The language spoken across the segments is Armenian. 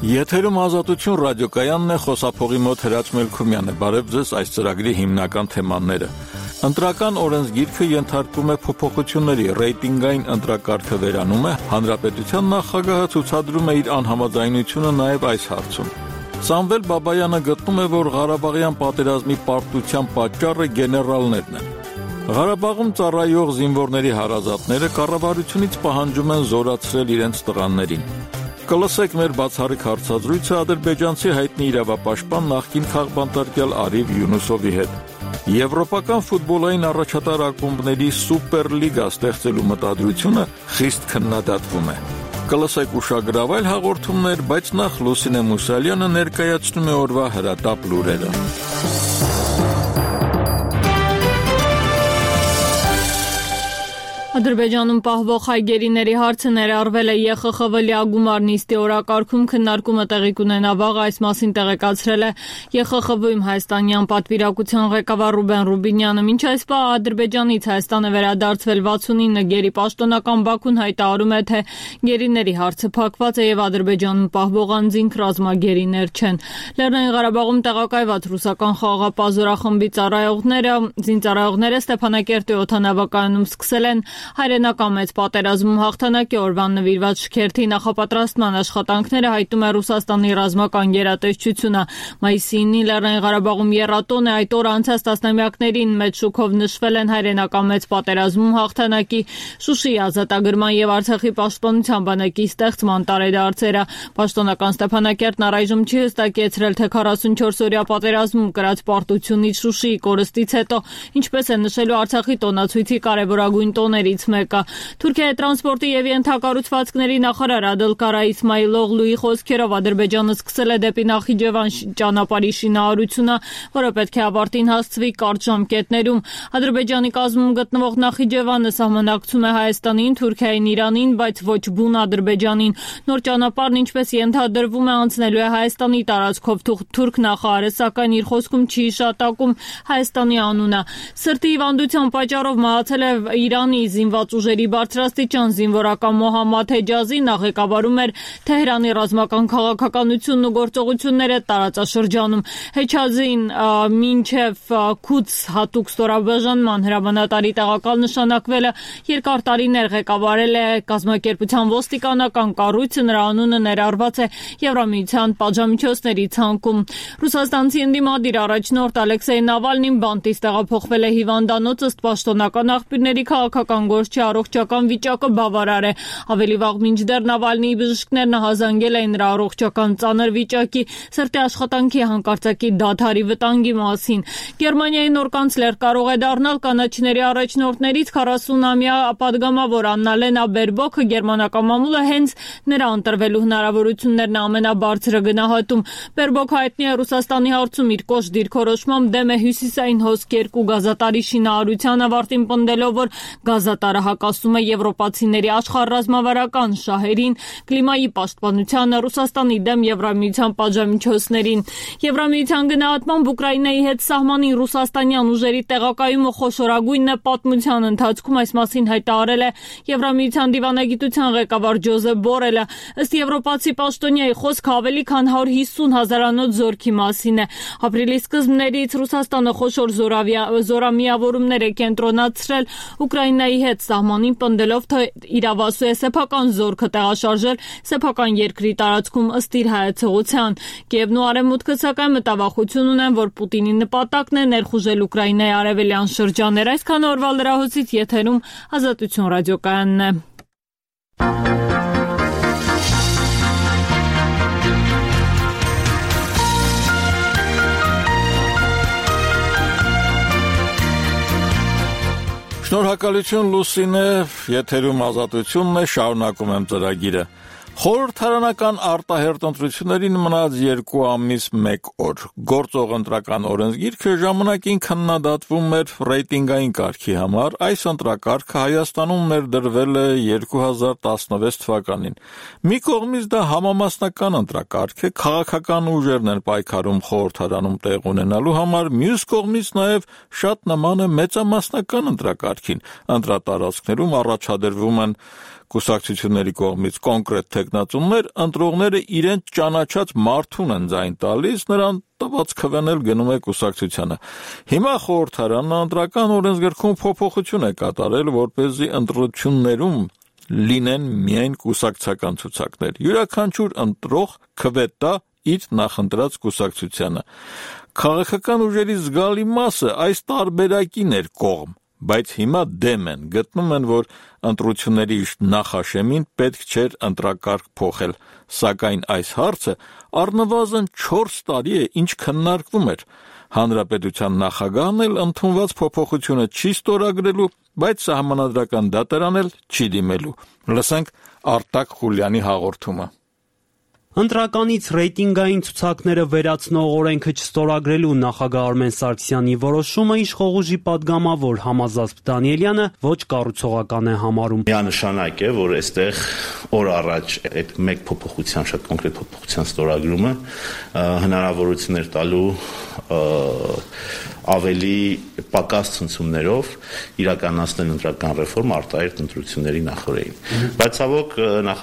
Եթերում Ազատություն ռադիոկայանն է, խոսափողի մոտ Հրաչ Մելքումյանն է։ Բարև ձեզ, այս ծրագրի հիմնական թեմաները։ Ընտրական օրենսգիրքը ենթարկվում է փոփոխությունների, ռեյտինգային ընտրակարգը վերանում է, Հանրապետության նախագահը ցուցադրում է իր անհամաձայնությունը նաև այս հարցում։ Սամվել Բաբայանը գտնում է, որ Ղարաբաղյան պատերազմի պարտության պատճառը գեներալներն են։ Ղարաբաղում ծառայող զինվորների հարազատները կառավարությունից պահանջում են զորացրել իրենց տղաներին։ Կլսեք մեր բացառիկ հարցազրույցը ադրբեջանցի հայտնի իրավապաշտպան նախկին քաղբանտարկյալ Արիվ Յունուսովի հետ։ Եվրոպական ֆուտբոլային առաջատար ակումբների սուպերլիգա ստեղծելու մտադրությունը խիստ քննադատվում է։ Կլսեք ուշագրավայր հաղորդումներ, բայց նախ Լուսինե Մուսալյանը ներկայացնում է օրվա հրատապ լուրերը։ Ադրբեջանում պահվող հայ գերիների հարցը ներառվել է ԵԽԽՎ լիագումար նիստի օրակարգում, քննարկումը տեղի կունենա վաղ, այս մասին տեղեկացրել է ԵԽԽՎ-ում հայաստանյան պատվիրակության ղեկավար Ռուբեն Ռուբինյանը։ Մինչ այս պահ Ադրբեջանից Հայաստան է վերադարձվել 69 գերի, պաշտոնական Բաքուն հայտարարում է, թե գերիների հարցը փակված է եւ Ադրբեջանում պահվող անձինք ռազմագերիներ չեն։ Լեռնային Ղարաբաղում տեղակայված ռուսական խաղաղապահ զորախմբի զինծառայողները Ստեփանակերտի օդանավակայանում սկսել են հայրենական մեծ պատերազմում հաղթանակի օրվան նվիրված շքերթի նախապատրաստման աշխատանքները, հայտում է Ռուսաստանի ռազմական գերատեսչությունը։ Մայիսի 9-ին Լեռնային Ղարաբաղում եռատոն է, այդ օրը անցած տասնամյակներին մեծ շուկով նշվել են հայրենական մեծ պատերազմում հաղթանակի, Շուշիի ազատագրման եւ Արցախի պաշտպանության բանակի ստեղծման տարեդարձերը։ Պաշտոնական Ստեփանակերտն առայժմ չի հստակեցրել, թե 44-օրյա պատերազմում կրած պարտությունից Շուշիի կորստից հետո ինչպես է նշելու Արցախի տոնացույցի կարևորագույն տոներից մեկը։ Թուրքիայի տրանսպորտի եւ ենթակառուցվածքների նախարար Ադելկարա Իսմայլօղլուի խոսքերով Ադրբեջանը սկսել է դեպի Նախիջևան ճանապարհի շինարարությունը, որը պետք է ավարտին հասցվի կարճ ժամկետներում։ Ադրբեջանի կազմում գտնվող Նախիջևանը սահմանակցում է Հայաստանին, Թուրքիային, Իրանին, բայց ոչ բուն Ադրբեջանին։ Նոր ճանապարհն ինչպես ենթադրվում է անցնելու է Հայաստանի տարածքով, թուրք նախարարը սակայն իր խոսքում չի հիշատակում Հայաստանի անունը։ Սրտի հիվանդության պատճառով մահացել է Իրանի զինված ուժերի բարձրաստիճան զինվորական Մոհամմադ Հեջազի, նա ղեկավարում էր Թեհրանի ռազմական քաղաքականությունն ու գործողությունները տարածաշրջանում։ Հեջազին մինչև Քուդս հատուկ ստորաբաժանման հրամանատարի տեղակալ նշանակվելը երկար տարիներ ղեկավարել է կազմակերպության ոստիկանական կառույցը, նրա անունը ներառված է Եվրամիության պատժամիջոցների ցանկում։ Ռուսաստանցի ընդդիմադիր առաջնորդ Ալեքսեյ Նավալնին բանտից տեղափոխվել է հիվանդանոց, ըստ պաշտոնական աղբյուրների քաղաքական գործչի առողջական վիճակը բավարար է։ Ավելի վաղ մինչդեռ Նավալնիի բժիշկներն ահազանգել էին նրա առողջական ծանր վիճակի, սրտի աշխատանքի հանկարծակի դադարի վտանգի մասին։ Գերմանիայի նոր կանցլեր կարող է դառնալ կանաչիների առաջնորդներից 40-ամյա պատգամավոր Աննալենա Բերբոքը, գերմանական մամուլը հենց նրա ընտրվելու հնարավորություններն ամենաբարձրը գնահատում։ Բերբոքը հայտնի է Ռուսաստանի հարցում իր կոշտ դիրքորոշմամբ դեմ է հյուսիսային հոսք 2 գազատարի շինարարության ավարտին պնդելով, որ գազատարը հակասում է եվրոպացիների աշխարհառազմավարական շահերին, կլիմայի պաշտպանությանը, Ռուսաստանի դեմ Եվրամիության պատժամիջոցներին։ Եվրամիության գնահատմամբ Ուկրաինայի հետ սահմանին ռուսաստանյան ուժերի տեղակայումը խոշորագույնն է պատմության ընթացքում, այս մասին հայտարարել է Եվրամիության դիվանագիտության ղեկավար Ջոզեփ Բորելը։ Ըստ եվրոպացի պաշտոնյայի խոսքը ավելի քան 150 հազարանոց զորքի մասին է։ Ապրիլի սկզբներից Ռուսաստանը խոշոր զորամիավորումներ է կենտրոնացրել Ուկրաինայի հետ սահմանին, պնդելով, թե իրավասու է սեփական զորքը տեղաշարժել սեփական երկրի տարածքում ըստ իր հայեցողության։ Կիևն ու Արևմուտքը սակայն մտավախություն ունեն, որ Պուտինի նպատակն է ներխուժել Ուկրաինայի արևելյան շրջաններ։ Այսքան օրվա լրահոսից եթերում Ազատություն ռադիոկայանն է։ Շնորհակալություն Լուսինե, եթերում Ազատությունն է, շարունակում եմ ծրագիրը։ Խորհրդարանական արտահերթ ընտրություններին մնաց 2 ամիս 1 օր։ Գործող ընտրական օրենսգիրքը ժամանակին քննադատվում էր ռեյտինգային կարգի համար։ Այս ընտրակարգը Հայաստանում ներդրվել է 2016 թվականին։ Մի կողմից դա համամասնական ընտրակարգ է, քաղաքական ուժերն են պայքարում խորհրդարանում տեղ ունենալու համար, մյուս կողմից նաև շատ նման է մեծամասնական ընտրակարգին։ կարգին։ Ընտրատարածքներում առաջադրվում են կուսակցությունների կողմից կոնկրետ թեկնածուներ, ընտրողները իրենց ճանաչած մարդուն են ձայն տալիս, նրան տված քվեն էլ գնում է կուսակցությանը։ Հիմա խորհրդարանը ընտրական օրենսգրքում փոփոխություն է կատարել, որպեսզի ընտրություններում լինեն միայն կուսակցական ցուցակներ։ Յուրաքանչյուր ընտրող քվե տա իր նախընտրած կուսակցությանը։ Քաղաքական ուժերի զգալի մասը այս տարբերակին էր կողմ, բայց հիմա դեմ են, գտնում են, որ ընտրությունների նախաշեմին պետք չէր ընտրակարգ փոխել, սակայն այս հարցը առնվազն 4 տարի է, ինչ քննարկվում էր։ Հանրապետության նախագահն էլ ընդունված փոփոխությունը չի ստորագրելու, բայց սահմանադրական դատարան էլ չի դիմելու։ Լսենք Արտակ Խուլյանի հաղորդումը։ Ընտրականից ռեյտինգային ցուցակները վերացնող օրենքը չստորագրելու նախագահ Արմեն Սարգսյանի որոշումը իշխող ուժի պատգամավոր Համազասպ Դանիելյանը ոչ կառուցողական է համարում։ Միանշանակ է, որ այստեղ օր առաջ այդ մեկ փոփոխության, շատ կոնկրետ փոփոխության ստորագրումը հնարավորություններ տալու ավելի պակաս ցնցումներով իրականացնել ընտրական ռեֆորմ արտահերթ ընտրությունների նախօրեին։ Բայց ցավոք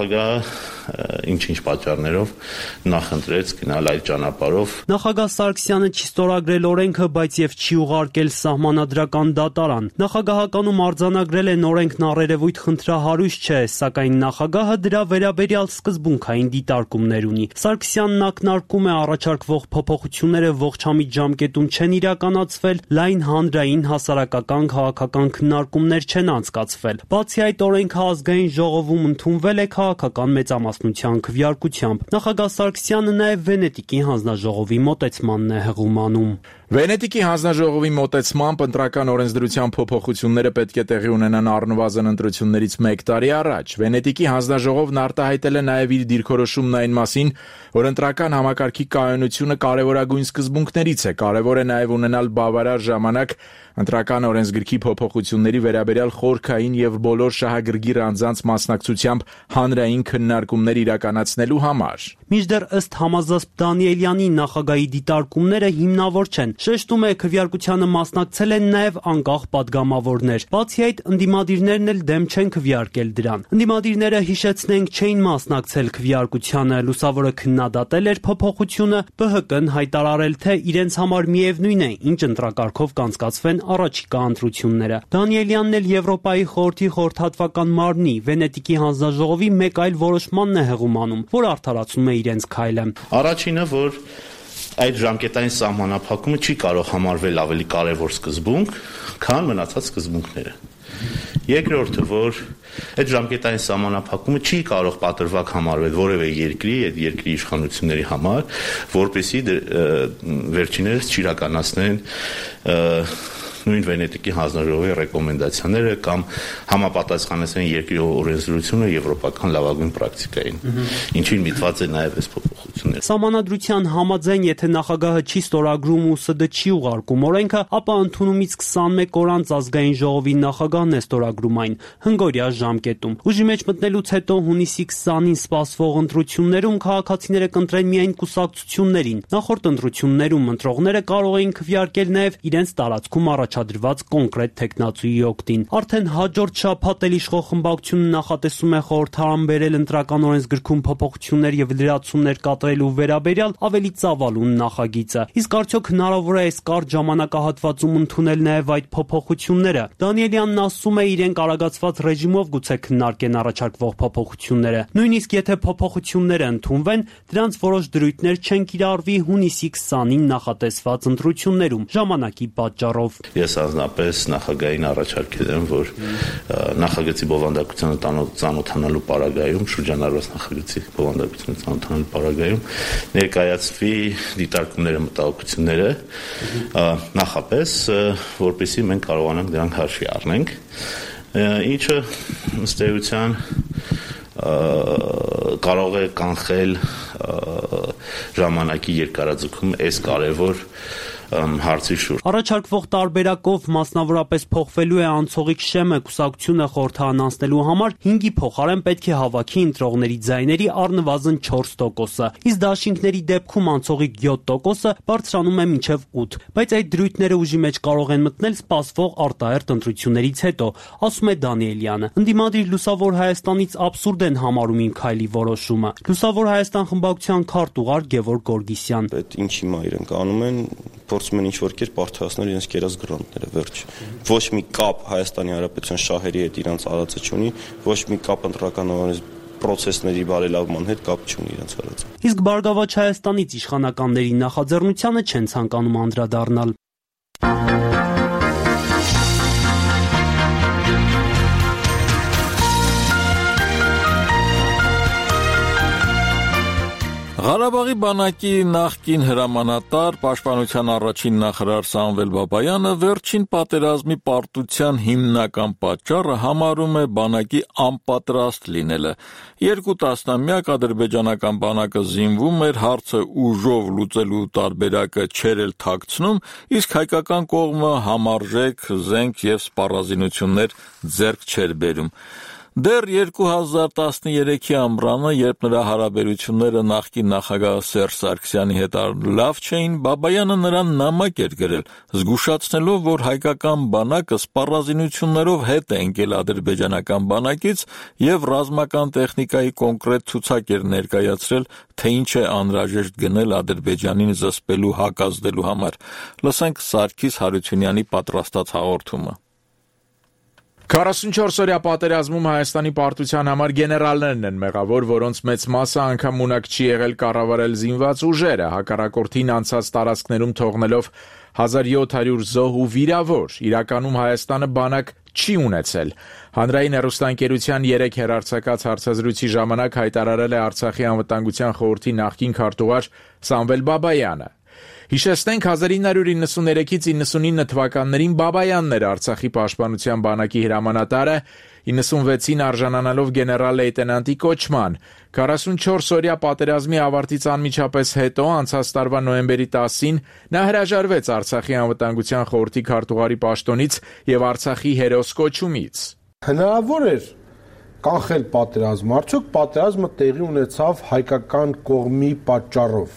նախագահը ինչ-ինչ պատճառներով նախընտրեց գնալ այդ ճանապարհով։ Նախագահ Սարգսյանը չի ստորագրել օրենքը, բայց եւ չի ուղարկել սահմանադրական դատարան։ Նախագահականում արձանագրել են օրենքն առերևույթ խնդրահարույց չէ, սակայն նախագահը դրա վերաբերյալ սկզբունքային դիտարկումներ ունի։ Սարգսյանն ակնարկում է առաջարկվող փոփոխությունները ողջամիտ ժամկետում չեն իրականացվել, լայն հանրային հասարակական քաղաքական քննարկումներ չեն անցկացվել։ Բացի այդ, օրենքը ազգային ժողովում ընդունվել է քաղաքական մեծամասնության քվեարկությամբ։ Նախագահ Սարգսյանը նաև Վենետիկի հանձնաժողովի մոտեցմանն է հղում անում։ Վենետիկի հանձնաժողովի մոտեցմամբ ընտրական օրենսդրության փոփոխությունները պետք է տեղի ունենան առնվազն ընտրություններից 1 տարի առաջ։ Վենետիկի հանձնաժողովն արտահայտել է նաև իր դիրքորոշումն այն մասին, որ ընտրական համակարգի կայունությունը կարևորագույն սկզբունքներից է։ Կարևոր է նաև ունենալ բավարար ժամանակ ընտրական օրենսգրքի փոփոխությունների վերաբերյալ խորքային եւ բոլոր շահագրգիռ անձանց մասնակցությամբ հանրային քննարկումներ իրականացնելու համար։ Մինչդեռ ըստ Համազասպ Դանիելյանի նախագահի դիտարկումները հիմնավոր չեն։ Շեշտում է, քվեարկությանը մասնակցել են նաև անկախ պատգամավորներ։ Բացի այդ, ընդդիմադիրներն էլ դեմ չեն քվեարկել դրան։ Ընդդիմադիրները, հիշեցնենք, չէին մասնակցել քվեարկությանը, լուսավորը քննադատել էր փոփոխությունը, ԲՀԿ-ն հայտարարել, թե իրենց համար միևնույն է, ինչ ընտրակարգով կանցկացվեն առաջիկա ընտրությունները։ Դանիելյանն էլ Եվրոպայի խորհրդի խորհրդատվական մարմնի Վենետիկի հանձնաժողովի մեկ այլ որոշմանն է հղում անում, որ արդարացնում է իրենց քայլը։ Առաջինը, որ այդ ժամկետային սահմանափակումը չի կարող համարվել ավելի կարևոր սկզբունք, քան մնացած սկզբունքները։ Երկրորդը, որ այդ ժամկետային սահմանափակումը չի կարող պատրվակ համարվել որևէ երկրի, այդ երկրի իշխանությունների համար, որպեսզի վերջիններս չիրականացնեն նույն Վենետիկի հանձնաժողովի ռեկոմենդացիաները կամ համապատասխանեցնեն երկրի օրենսդրությունը եվրոպական լավագույն պրակտիկային, ինչին միտված է նաև այս փոփոխությունները։ Սահմանադրության համաձայն, եթե նախագահը չի ստորագրում ու ՍԴ չի ուղարկում օրենքը, ապա ընդունումից 21 օր անց ազգային ժողովի նախագահն է ստորագրում այն հնգօրյա ժամկետում։ Ուժի մեջ մտնելուց հետո հունիսի 20-ին սպասվող ընտրություններում քաղաքացիները կընտրեն միայն կուսակցություններին։ Նախորդ ընտրություններում ընտրողները կարող էին քվեարկել նաև իրենց տարածքում առաջադրված կոնկրետ թեկնածուի օգտին։ Արդեն հաջորդ շաբաթ էլ իշխող խմբակցությունը նախատեսում է խորհրդարան բերել ընտրական օրենսգրքում փոփոխություններ եւ լրացումներ կատարելու վերաբերյալ ավելի ծավալուն նախագիծը։ Իսկ արդյոք հնարավոր է այս կարճ ժամանակահատվածում ընդունել նաև այդ փոփոխությունները։ Դանիելյանն ասում է, իրենք արագացված ռեժիմով գուցե քննարկեն առաջարկվող փոփոխությունները։ Նույնիսկ եթե փոփոխությունները ընդունվեն, դրանց որոշ դրույթներ չեն կիրառվի հունիսի 20-ին նախատեսված ընտրություններում ժամանակի պատճառով։ Ես անձնապես նախագահին առաջարկել եմ, որ նախագծի բովանդակությանը ծանոթանալու պարագայում, շրջանառված նախագծի բովանդակությանը ծանոթանալու պարագայում ներկայացվի դիտարկումները, մտահոգությունները նախապես, որպեսզի մենք կարողանանք դրանք հաշվի առնենք, ինչը ըստ էության կարող է կանխել ժամանակի երկարաձգում այս կարևոր հարցի շուրջ։ Առաջարկվող տարբերակով մասնավորապես փոխվելու է անցողիկ շեմը կուսակցությունը խորհրդարան անցնելու համար 5-ի փոխարեն պետք է հավաքի ընտրողների ձայների առնվազն 4%-ը, իսկ դաշինքների դեպքում անցողիկ 7%-ը բարձրանում է մինչև 8%, բայց այդ դրույթները ուժի մեջ կարող են մտնել սպասվող արտահերթ ընտրություններից հետո, ասում է Դանիելյանը։ Ընդդիմադիր Լուսավոր Հայաստանից աբսուրդ են համարում Իմ քայլի որոշումը։ Լուսավոր Հայաստան խմբակցության քարտուղար Գևորգ Գորգիսյան։ Այդ ինչ հիմա իրենք անում են, փորձում են ինչ-որ կերպ արդարացնել իրենց կերած գրանտները, վերջ։ Ոչ մի կապ Հայաստանի Հանրապետության շահերի հետ իրանց արածը չունի, ոչ մի կապ ընտրական պրոցեսների բարելավման հետ կապ չունի իրենց արածը։ Իսկ Բարգավաճ Հայաստանից իշխանականների նախաձեռնությանը չեն ցանկանում անդրադառնալ։ Ղարաբաղի բանակի նախկին հրամանատար, պաշտպանության առաջին նախարար Սամվել Բաբայանը վերջին պատերազմի պարտության հիմնական պատճառը համարում է բանակի անպատրաստ լինելը։ 2 տասնամյակ ադրբեջանական բանակը զինվում էր, հարցը ուժով լուծելու տարբերակը չէր էլ թաքցնում, իսկ հայկական կողմը համարժեք զենք եւ սպառազինություններ ձեռք չէր բերում։ Դեռ 2013-ի ամռանը, երբ նրա հարաբերությունները նախկին նախագահ Սերժ Սարգսյանի հետ լավ չէին, Բաբայանը նրան նամակ էր գրել, զգուշացնելով, որ հայկական բանակը սպառազինություններով հետ է ընկել ադրբեջանական բանակից եւ ռազմական տեխնիկայի կոնկրետ ցուցակ էր ներկայացրել, թե ինչ է անհրաժեշտ գնել Ադրբեջանին զսպելու հակազդելու համար։ Լսենք Սարգիս Հարությունյանի պատրաստած հաղորդումը։ 44-օրյա պատերազմում Հայաստանի պարտության համար գեներալներն են մեղավոր, որոնց մեծ մասը անգամ ունակ չի եղել կառավարել զինված ուժերը, հակառակորդին անցած տարածքներում թողնելով 1700 զոհ ու վիրավոր։ Իրականում Հայաստանը բանակ չի ունեցել։ Հանրային հեռուստաընկերության 3 հեռարձակած հարցազրույցի ժամանակ հայտարարել է Արցախի անվտանգության խորհրդի նախկին քարտուղար Սամվել Բաբայանը։ Հիշեցնենք 1993-ից 99 թվականներին Բաբայանն էր Արցախի պաշտպանության բանակի հրամանատարը, 96-ին արժանանալով գեներալ լեյտենանտի կոչման։ 44-օրյա պատերազմի ավարտից անմիջապես հետո, անցած տարվա նոյեմբերի 10-ին, նա հրաժարվեց Արցախի անվտանգության խորհրդի քարտուղարի պաշտոնից եւ Արցախի հերոս կոչումից։ Հնարավոր էր կանխել պատերազմը, արդյոք պատերազմը տեղի ունեցավ հայկական կողմի պատճառով։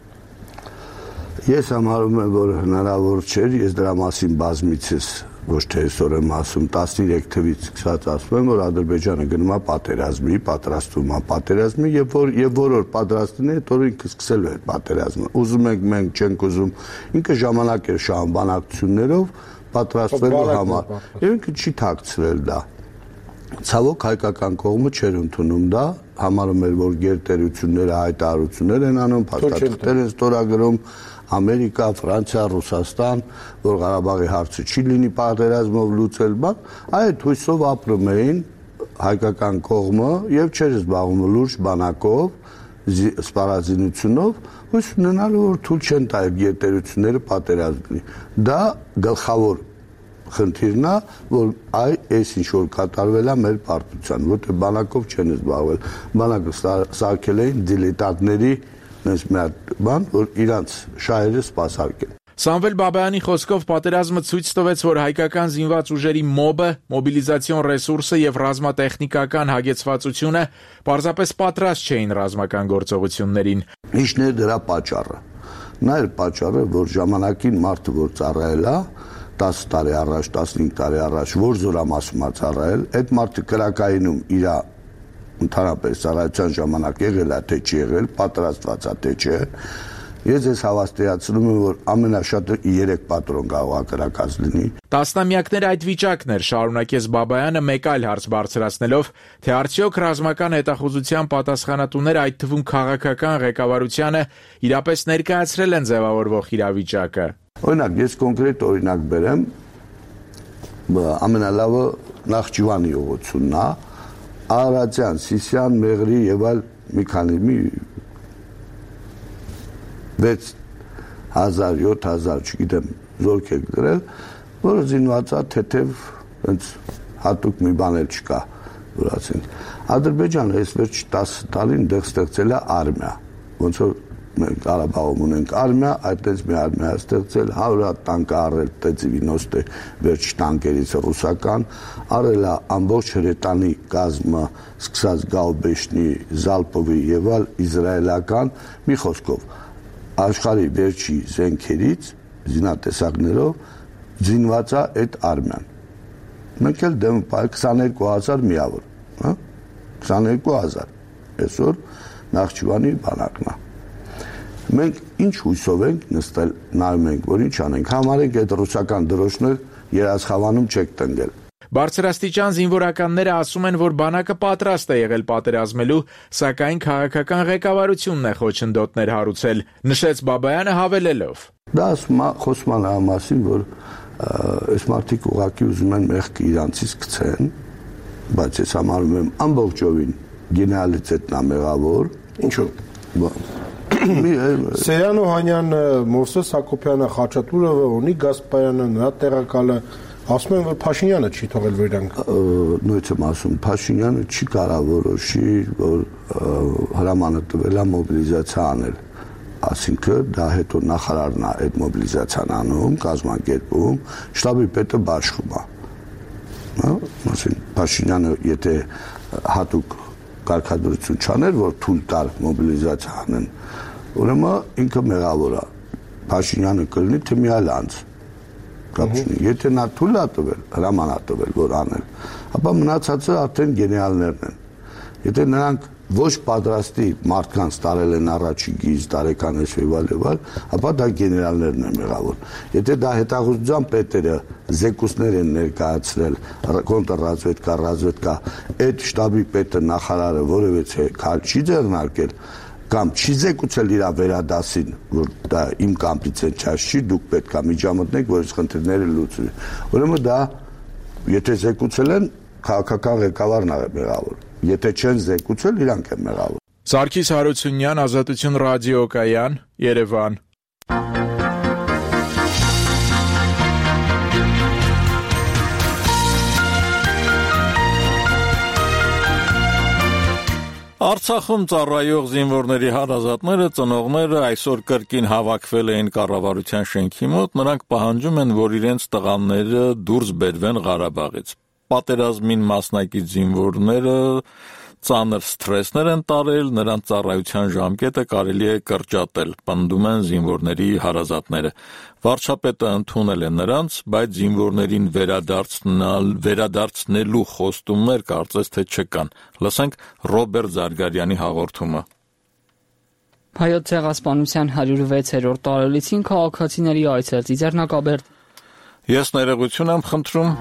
Ես համարում եմ, որ հնարավոր չէր, ես դրա մասին բազմիցս ոչ թե այսօր եմ ասում, 13 թվից սկսած ասում եմ, որ Ադրբեջանը գնում է պատերազմի, պատրաստվում է պատերազմի եւ որ պատրաստին է, հետո ինքը սկսել է պատերազմը։ Ուզում ենք, մենք չենք ուզում, ինքը ժամանակ էր շահում բանակցություններով պատրաստվելու համար։ Եվ ինքը չի թաքցրել դա։ Ցավոք հայկական կողմը չէր ընդունում դա, համարում էր, որ գերտերությունները հայտարարություններ են անում, փաստաթղթեր են ստորագրում, Ամերիկա, Ֆրանսիա, Ռուսաստան, որ Ղարաբաղի հարցը չի լինի պատերազմով լուծել, այդ հույսով ապրում էին հայկական կողմը եւ չէր զբաղվում լուրջ բանակով, սպառազինությունով, հույս ունենալով, որ թույլ չեն տա գերտերությունները պատերազմի։ Դա գլխավոր խնդիրն է, որ այս ինչ որ կատարվել է մեր պարտության, որտեղ բանակով չեն զբաղվել, բանակը սարքել էին դիլետանտների նենց մի հատ բան, որ իրանց շահերը սպասարկեն։ Սամվել Բաբայանի խոսքով պատերազմը ցույց տվեց, որ հայկական զինված ուժերի մոբը, մոբիլիզացիոն ռեսուրսը եւ ռազմատեխնիկական հագեցվածությունը պարզապես պատրաստ չէին ռազմական գործողություններին։ Ինչն է դրա պատճառը։ Նա էր պատճառը, որ ժամանակին մարդը որ ծառայել է 10 տարի առաջ, 15 տարի առաջ, որ զորամասում է ծառայել, այդ մարդը կրակայինում իր ընդհանրապես ծառայության ժամանակ եղել է, թե չի եղել, պատրաստված է, թե չէ։ Ես ես հավաստիացնում եմ, որ ամենաշատը 3 պատրոն կարող է կրակած լինի։ Տասնամյակներ այդ վիճակն էր, շարունակեց Բաբայանը մեկ այլ հարց բարձրացնելով, թե արդյոք ռազմական հետախուզության պատասխանատուները, այդ թվում քաղաքական ղեկավարությանը, իրապես ներկայացրել են ձևավորվող իրավիճակը։ Օրինակ, ես կոնկրետ օրինակ բերեմ, ամենալավը Նախճիվանի ուղղությունն է, Արարատյան, Սիսիան, Մեղրի եւ այլ մի քանի 6000, 7000, չգիտեմ, զորք եք դրել, որը զինված է թեթև հենց հատուկ մի բան էլ չկա, որ ասենք։ Ադրբեջանը այս վերջ 10 տարին դեռ ստեղծել է արմիա, ոնց որ մենք Ղարաբաղում ունենք արմիա, այդպես մի արմիա ստեղծել, 100 տանկ առել T-90 վերջ տանկերից ռուսական, արել ամբողջ հրետանի կազմը, սկսած Գաուբեշնի, Զալպովի եւ այլ իզրայելական, մի խոսքով, աշխարհի վերջի զենքերից, զինատեսակներով զինված է այդ արմիան։ Մենք էլ դեմ 22000 միավոր, հա? 22000։ Այսօր Նախճիվանի բանակն է։ Մենք ինչ հույսով ենք նստել, նայում ենք, որ ինչ անենք, համարենք այդ ռուսական դրոշներ երաշխավանում չեք տնկել։ Բարձրաստիճան զինվորականները ասում են, որ բանակը պատրաստ է եղել պատերազմելու, սակայն քաղաքական ղեկավարությունն է խոչընդոտներ հարուցել, նշեց Բաբայանը հավելելով. Դա խոսում է մասին, որ այս մարդիկ ուղղակի ուզում են մեղքը իրանցից գցեն, բայց ես համարում եմ ամբողջովին գեներալիտետն է մեղավոր։ Ինչու՞։ Սեյան Օհանյանը, Մովսես Հակոբյանը, Խաչատուրովը, Օնիկ Գասպարյանը, նրա տեղակալը ասում են, որ Փաշինյանը չի թողել վերանք։ Նույնիսկ եմ ասում, Փաշինյանը չի կարող որոշի, որ հրամանը տվել է մոբիլիզացիա անել։ Այսինքն դա հետո նախարարն է այդ մոբիլիզացիան անում, կազմակերպում, շտաբի պետը բաշխում է։ Այսինքն Փաշինյանը եթե հատուկ կարգադրություն չաներ, որ թույլ տար մոբիլիզացիա անեն, ուրեմն ինքը մեղավոր է։ Փաշինյանը կլինի թե մի այլ անձ։ Եթե նա թույլ է տվել, հրաման է տվել, որ անել, ապա մնացածը արդեն գեներալներն են։ Եթե նրանք ոչ պատրաստի մարդկանց տարել են առաջի գիծ, տարեկանես եւ այլ, ապա դա գեներալներն են մեղավոր։ Եթե դա հետախուզության պետերը զեկուցներ են ներկայացրել, կոնտրռազվեդկա, այդ շտաբի պետը նախարարը որևէ քայլ չի ձեռնարկել, կամ չի զեկուցել իր վերադասին, որ դա իմ կամպիցենցիա չի, դուք պետք է միջամտնեք, որ այս խնդիրները լուծվի։ Ուրեմն դա եթե զեկուցել են, քաղաքական ղեկավարն է մեղավոր։ Եթե չեն զեկուցել, իրանք են մեղավոր։ Սարգիս Հարությունյան, Ազատություն ռադիոկայան, Երևան։ Արցախում ծառայող զինվորների հարազատները, ծնողները այսօր կրկին հավաքվել էին կառավարության շենքի մոտ, նրանք պահանջում են, որ իրենց տղաները դուրս բերվեն Ղարաբաղից։ Պատերազմին մասնակից զինվորները ծանր սթրեսներ են տարել, նրանց ծառայության ժամկետը կարելի է կրճատել, պնդում են զինվորների հարազատները։ Վարչապետը ընդունել է նրանց, բայց զինվորներին վերադարձնելու խոստումներ կարծես թե չկան։ Լսենք Ռոբերտ Զարգարյանի հաղորդումը։ Հայոց ցեղասպանության 106-րդ տարելիցին քաղաքացիների այցելցի Ձեռնարկաբերդ։ Ես ներողություն եմ խնդրում։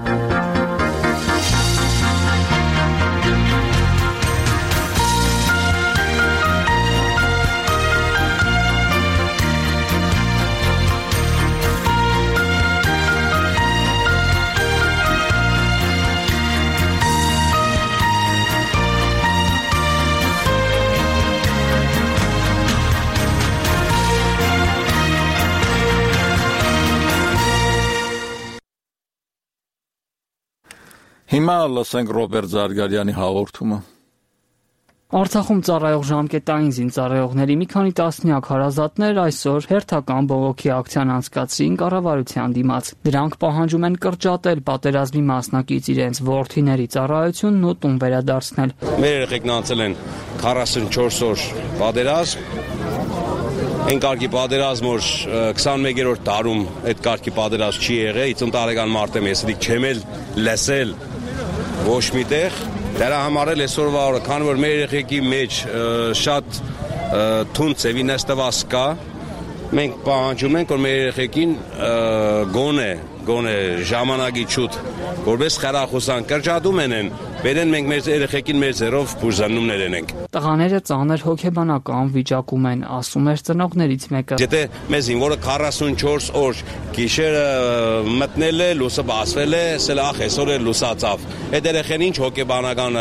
Հիմա լսենք Ռոբերտ Զարգարյանի հաղորդումը։ Արցախում ծառայող ժամկետային զինծառայողների մի քանի տասնյակ հարազատներ այսօր հերթական բողոքի ակցիան անցկացրին կառավարության դիմաց։ Դրանք պահանջում են կրճատել պատերազմի մասնակից իրենց որդիների ծառայությունն ու տուն վերադարձնել։ Մեր երեխեքն անցել են 44 օր պատերազմ։ Այն կարգի պատերազմ, որ 21-րդ տարում այդ կարգի պատերազմ չի եղել, 50 տարեկան մարդ եմ, ես չեմ էլ լսել ոչ միտեղ։ Դրա համար էլ այսօրվա օրը, քանի որ մեր երեխեքի մեջ շատ թունդ ծևի նստված կա, մենք պահանջում ենք, որ մեր երեխեքին գոնե ժամանակի շուտ, որպես խրախուսան կրճատում են, բերեն մենք մեր երեխեքին մեր ձեռով բուժզնումներ ենք։ Տղաները ծանր հոգեբանական վիճակում են, ասում էր ծնողներից մեկը։ Եթե մեզ զինվորը 44 օր գիշերը մտնել է, լուսը բացվել է, ասել այսօր էլ լուսացավ։ Այդ երեխեն ինչ հոգեբանական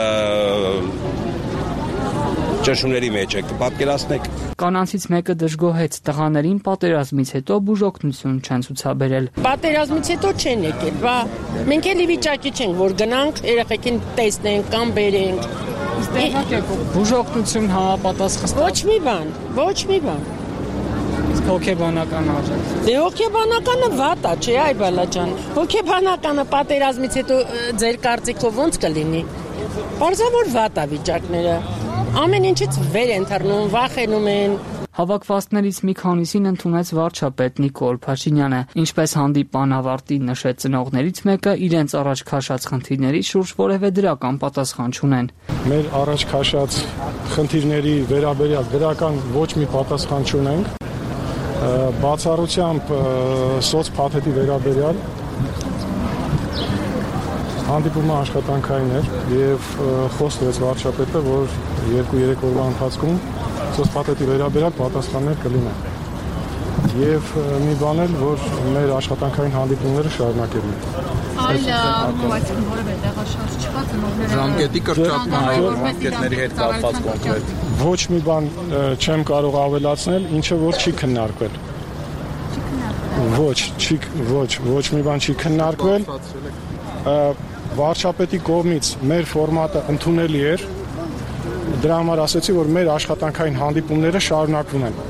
ճնշումների մեջ եք, պատկերացնեք։ Կանանցից մեկը դժգոհեց, տղաներին պատերազմից հետո բուժօգնություն չեն ցուցաբերել։ Պատերազմից հետո չեն եկել, բա մենք էլի վիճակի չենք, որ գնանք երեխեքին տեսնենք կամ բերենք։ Բուժօգնություն համապատասխան։ Ոչ մի բան։ Իսկ հոգեբանական աջակցություն։ Դե հոգեբանականը վատ է, չէ, այ բալա ջան։ Հոգեբանականը պատերազմից հետո ձեր կարծիքով ոնց կլինի։ Պարզավոր վատ է վիճակները։ Ամեն ինչից վեր են թռնում, վախենում են։ Հավաքվածներից մի քանիսին ընդունեց վարչապետ Նիկոլ Փաշինյանը, ինչպես հանդիպան ավարտին նշեց ծնողներից մեկը, իրենց առաջ քաշած խնդիրների շուրջ որևէ դրական պատասխան չունեն։ Մեր առաջ քաշած խնդիրների վերաբերյալ դրական ոչ մի պատասխան չունենք։ Բացառությամբ սոցփաթեթի վերաբերյալ հանդիպումը աշխատանքային էր եւ խոսվեց վարչապետը, որ 2-3 օրվա ընթացքում սոցփաթեթի վերաբերյալ պատասխաններ կլինեն։ Եվ մի բան էլ, որ մեր աշխատանքային հանդիպումները շարունակելու են։ Այլ այսինքն որևէ տեղաշարժ չկա ծնողները։ Ժամկետի կրճատման ժամկետների հետ կապված կոնկրետ։ Ոչ մի բան չեմ կարող ավելացնել, ինչը որ չի քննարկվել։ Ոչ մի բան չի քննարկվել։ Վարչապետի կողմից մեր ֆորմատը ընդունելի էր։ Դրա համար ասացի, որ մեր աշխատանքային հանդիպումները շարունակվում են։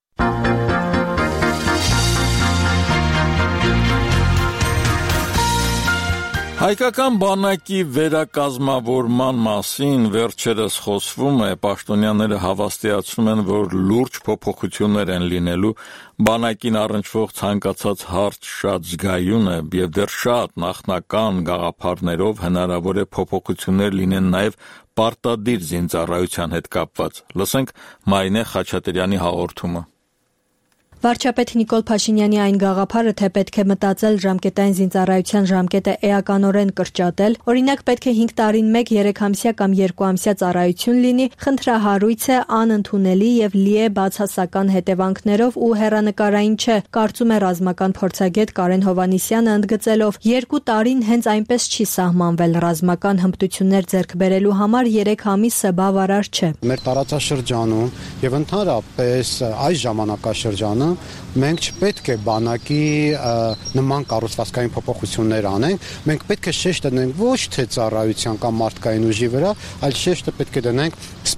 Հայկական բանակի վերակազմավորման մասին վերջերս խոսվում է, պաշտոնյաները հավաստիացնում են, որ լուրջ փոփոխություններ են լինելու, բանակին առնչվող ցանկացած հարց շատ զգայուն է եւ դեռ շատ նախնական գաղափարներով հնարավոր է փոփոխություններ լինեն նաեւ պարտադիր զինծառայության հետ կապված։ Լսենք Մարինե Խաչատրյանի հաղորդումը։ Վարչապետ Նիկոլ Փաշինյանի այն գաղափարը, թե պետք է մտածել ժամկետային զինծառայության ժամկետը էականորեն կրճատել, օրինակ պետք է 5 տարին մեկ 3-ամսյա կամ 2-ամսյա ծառայություն լինի, խնդրահարույց է, անընդունելի եւ լի է բացասական հետևանքներով ու հեռանկարային չէ, կարծում է ռազմական փորձագետ Կարեն Հովհաննիսյանը ընդգծելով. 2 տարին հենց այնպես չի սահմանվել, ռազմական հմտություններ ձեռք բերելու համար 3 ամիսը բավարար չէ։ Մեր տարածաշրջանում եւ ընդհանրապես այս ժամանակաշրջանը մենք չպետք է բանակի նման կառուցվածքային փոփոխություններ անենք, մենք պետք է շեշտ դնենք ոչ թե ծառայության կամ մարդկային ուժի վրա, այլ շեշտը պետք է դնենք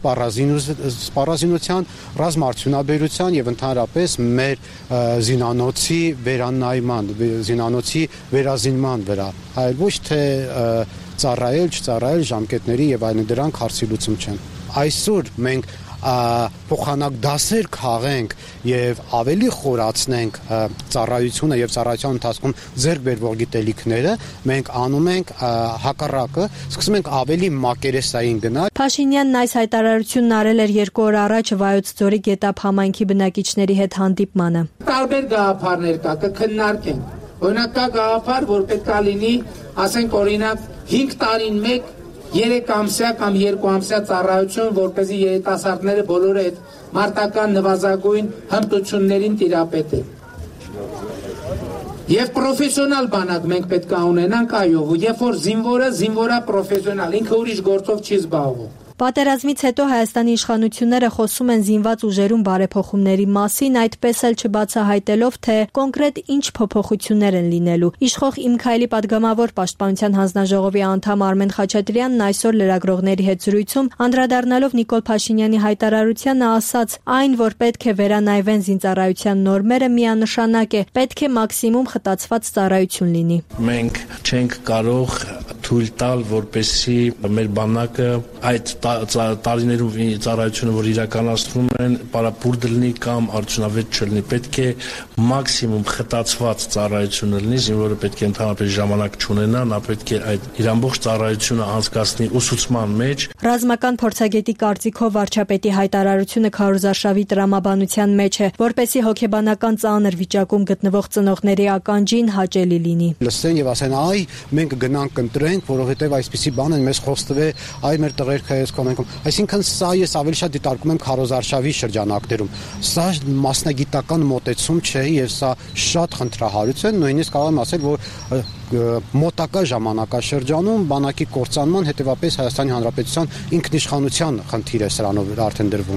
սպառազինության, ռազմաարդյունաբերության եւ ընդհանրապես մեր զինանոցի վերանայման, զինանոցի վերազինման վրա, այլ ոչ թե ծառայել, չծառայել ժամկետների եւ այլն դրանք հարցի լուծում չեն։ Այսօր մենք փոխանակ դասեր քաղենք եւ ավելի խորացնենք ծառայությունը եւ ծառայության ընթացքում ձեռք բերվող գիտելիքները, մենք անում ենք հակառակը, սկսում ենք ավելի մակերեսային գնալ։ Փաշինյանն այս հայտարարությունն արել էր 2 օր առաջ Վայոց ձորի Գետափ համայնքի բնակիչների հետ հանդիպմանը։ Տարբեր գաղափարներ կա, կքննարկենք։ Օրինակ կա գաղափար, որ պետք է լինի, ասենք օրինակ 5 տարին մեկ 3-ամսյա կամ 2-ամսյա ծառայություն, որպեսզի երիտասարդները բոլորը այդ մարտական նվազագույն հմտություններին տիրապետեն։ Եվ պրոֆեսիոնալ բանակ մենք պետք է ունենանք, այո, երբ որ զինվորը պրոֆեսիոնալ, ինքը ուրիշ գործով չի զբաղվում։ Պատերազմից հետո Հայաստանի իշխանությունները խոսում են զինված ուժերում բարեփոխումների մասին, այդպես էլ չբացահայտելով, թե կոնկրետ ինչ փոփոխություններ են լինելու։ Իշխող Իմ քայլի падգամավոր Պաշտպանության հանձնաժողովի անդամ Արմեն Խաչատրյանն այսօր լրագրողների հետ զրույցում անդրադառնալով Նիկոլ Փաշինյանի հայտարարությանը ասաց. այն, որ պետք է վերանայվեն զինծառայության նորմերը, միանշանակ է, պետք է մաքսիմում խտացված ծառայություն լինի։ Մենք չենք կարող թույլ տալ, որպեսզի մեր բանակը այդ տարիներում ծառայությունը, որ իրականացնում են, պարապուրդ լինի կամ արդյունավետ չլինի։ Պետք է մաքսիմում խտացված ծառայությունը լինի, զինվորը պետք է ընդհանրապես ժամանակ չունենա, նա պետք է այդ իր ամբողջ ծառայությունը անցկացնի ուսուցման մեջ։ Ռազմական փորձագետի կարծիքով վարչապետի հայտարարությունը քարոզարշավի տրամաբանության մեջ է, որպեսզի հոգեբանական ծանր վիճակում գտնվող ծնողների ականջին հաճելի լինի։ Լսեն եւ ասեն, այ մենք գնանք ընտրենք, որովհետեւ այսպիսի բան են մեզ խոստվել, այ մեր տղերքը այս կողմենքում։ Այսինքն սա ես ավելի շատ դիտարկում եմ քարոզարշավի շրջանակներում։ Սա մասնագիտական մոտեցում չէ եւ սա շատ խնդրահարույց է, նույնիսկ կարող եմ ասել, որ մոտակա ժամանակաշրջանում բանակի կործանման հետևապես Հայաստանի Հանրապետության ինքնիշխանության խնդիր է սրանով արդեն դրվում։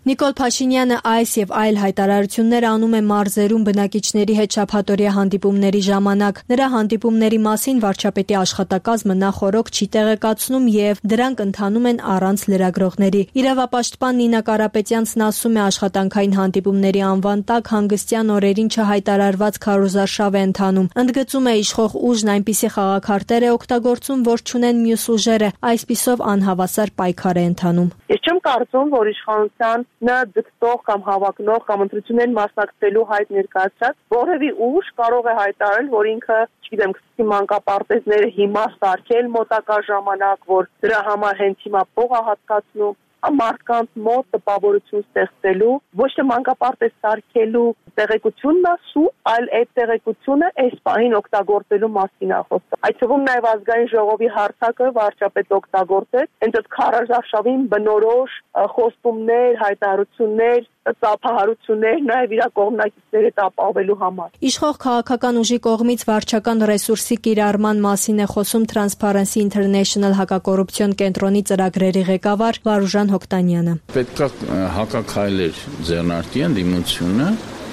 Նիկոլ Փաշինյանը այս եւ այլ հայտարարություններ անում է մարզերում բնակիչների հետ շաբաթօրյա հանդիպումների ժամանակ։ Նրա հանդիպումների մասին վարչապետի աշխատակազմը նախօրոք չի տեղեկացնում եւ դրանք ընթանում են առանց լրագրողների։ Իրավապաշտպան Նինա Կարապետյանցն ասում է, աշխատանքային հանդիպումների անվան տակ հանգստյան օրերին չհայտարարված քարոզարշավ է ընթանում։ Ընդգծում է, իշխող ուժն այնպիսի խաղաքարտեր է օգտագործում, որ չունեն մյուս ուժերը, այսպիսով անհավասար պայքար է ընթանում։ Ես չեմ կարծում, որ իշխանության դիտող կամ հավակնող կամ ընտրություններին մասնակցելու հայտ ներկայացած որևէ ուժ կարող է հայտարարել, որ ինքը, չգիտեմ, կսկսի մանկապարտեզները հիմա սարքել մոտակա ժամանակ, որ դրա համար հենց հիմա փող է հատկացնում, մարդկանց մոտ տպավորություն ստեղծելու, ոչ թե մանկապարտեզ սարքելու տեղեկությունն ասու, այլ այդ տեղեկությունը այս պահին օգտագործելու մասին է խոսքը։ Այդ թվում նաև ազգային ժողովի հարթակը վարչապետ օգտագործեց, հենց այդ քարոզարշավին բնորոշ խոստումներ, հայտարարություններ, ծափահարություններ, նաև իր կողմնակիցները տապալելու համար։ Իշխող քաղաքական ուժի կողմից վարչական ռեսուրսի կիրառման մասին է խոսում Transparency International հակակոռուպցիոն կենտրոնի ծրագրերի ղեկավար Վարուժան Հոկտանյանը։ Պետք է հակաքայլեր ձեռնարկի ընդդիմությունը,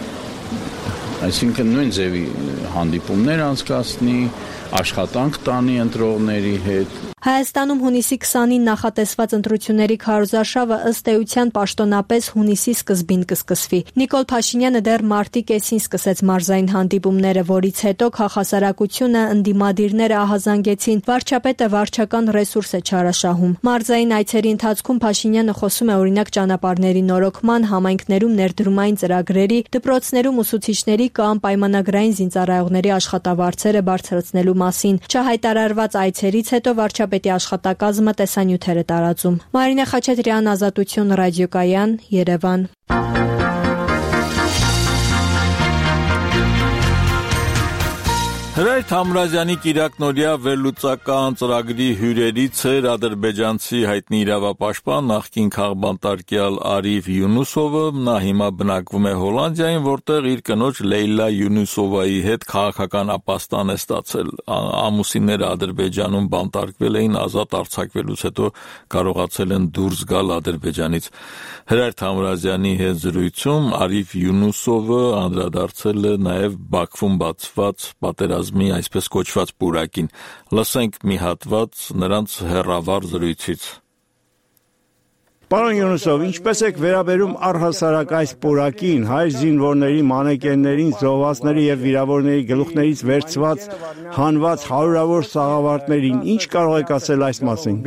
այսինքն նույն ձևի հանդիպումներ անցկացնի, աշխատանք տանի ընտրողների հետ։ Հայաստանում հունիսի 20-ին նախատեսված ընտրությունների քարոզարշավը ըստ էության պաշտոնապես հունիսի սկզբին կսկսվի։ Նիկոլ Փաշինյանը դեռ մարտի կեսին սկսեց մարզային հանդիպումները, որից հետո քաղաքասարակությունը, ընդդիմադիրները ահազանգեցին, վարչապետը վարչական ռեսուրս է չարաշահում։ Մարզային այցերի ընթացքում Փաշինյանը խոսում է օրինակ ճանապարհների նորոգման, համայնքներում ներդրումային ծրագրերի, դպրոցներում ուսուցիչների կամ պայմանագրային զինծառայողների աշխատավարձերը բարձրացնելու մասին։ Չհայտարարված այցերից հետո վարչապետի աշխատակազմը տեսանյութեր է տարածում։ Մարինե Խաչատրյան, Ազատություն, Ռադիոկայան, Երևան։ Հրայր Թամրազյանի կիրակնօրյա վերլուծական ծրագրի հյուրերից էր ադրբեջանցի հայտնի իրավապաշտպան նախկին քաղբանտարկյալ Արիֆ Յունուսովը, նա հիմա բնակվում է Հոլանդիայում, որտեղ իր կնոջ Լեյլա Յունուսովայի հետ քաղաքական ապաստան է ստացել։ Ամուսինները Ադրբեջանում բանտարկվել էին, ազատ արձակվելուց հետո կարողացել են դուրս գալ Ադրբեջանից։ Հրայր Թամրազյանի հետ զրույցում Արիֆ Յունուսովը անդրադարձել է նաև Բաքվում բացված պատերազմի այսպես կոչված պուրակին։ Լսենք մի հատված նրանց հեռավար զրույցից։ Պարոն Յունուսով, ինչպես եք վերաբերում առհասարակ այս պուրակին, հայ զինվորների, մանեկենների, զոհվածների եւ վիրավորների գլուխներից վերցված, հանված հարյուրավոր սաղավարտներին, ինչ կարող եք ասել այս մասին։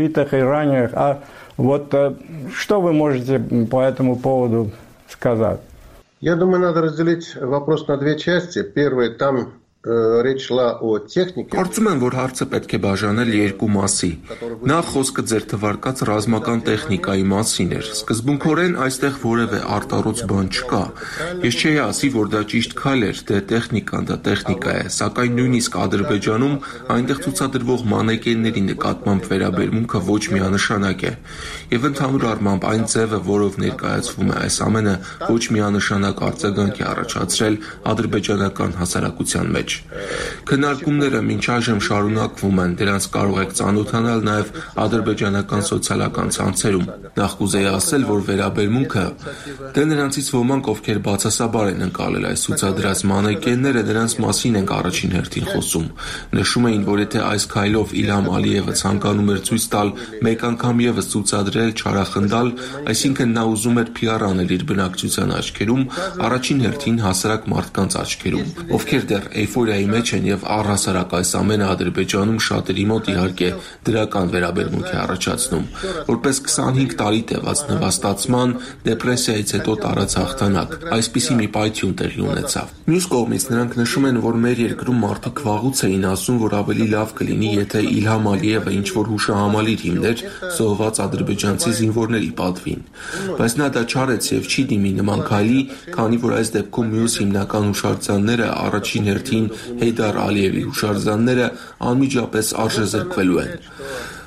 Вот что вы можете по этому поводу сказать? Я думаю, надо разделить вопрос на две части. Первое, там речь шла о технике. Կարծում եմ, որ հարցը պետք է բաժանել երկու մասի։ Նախ խոսքը ձեր թվարկած ռազմական տեխնիկայի մասին էր։ Սկզբունքորեն այստեղ որևէ արտառոց բան չկա։ Ես չէի ասի, որ դա ճիշտ քայլ էր, դե տեխնիկան դա տեխնիկա է, սակայն նույնիսկ Ադրբեջանում այնտեղ ցուցադրվող մանեկենների նկատմամբ վերաբերմունքը ոչ միանշանակ է։ Եվ ընդհանուր առմամբ այն ձևը, որով ներկայացվում է այս ամենը, ոչ միանշանակ արձագանք է առաջացրել ադրբեջանական հասարակության մեջ։ Քննարկումները մինչ այժմ շարունակվում են, դրանց կարող եք ծանոթանալ նաև ադրբեջանական սոցիալական ցանցերում։ Նախ կուզեի ասել, որ վերաբերմունքը դե նրանցից ոմանք, ովքեր բացասաբար են ընկալել այս ցուցադրած մանեկենները, դրանց մասին ենք առաջին հերթին խոսում։ Նշում էին, որ եթե այս քայլով Իլհամ Ալիևը ցանկանում էր ցույց տալ մեկ անգամ եւս ցուցադրել, չարախնդալ, այսինքն նա ուզում էր PR անել իր բնակչության աչքերում, առաջին հերթին հասարակ մարդկանց աչքերում, ովքեր դեռ էյֆորիայի մեջ են եւ առհասարակ այս ամենը Ադրբեջանում շատերի մոտ իհարկե դրական վերաբերմունք է առաջացնում, որպես 25 տարի տևած նվաստացման, դեպրեսիայից հետո տարած հաղթանակ, այսպիսի մի պայթյուն տեղի ունեցավ։ Մյուս կողմից նրանք նշում են, որ մեր երկրում մարդիկ վաղուց էին ասում, որ ավելի լավ կլինի, եթե Իլհամ Ալիևը ինչ-որ հուշահամալիր հիմներ զոհված ադրբեջանցի զինվորների պատվին, բայց նա դա չարեց եւ չի դիմի նման քայլի, քանի որ այս դեպքում մյուս հիմնական հուշարձանները առաջին հերթին Հեյդար Ալիևի հուշարձանները անմիջապես արժեզրկվելու են։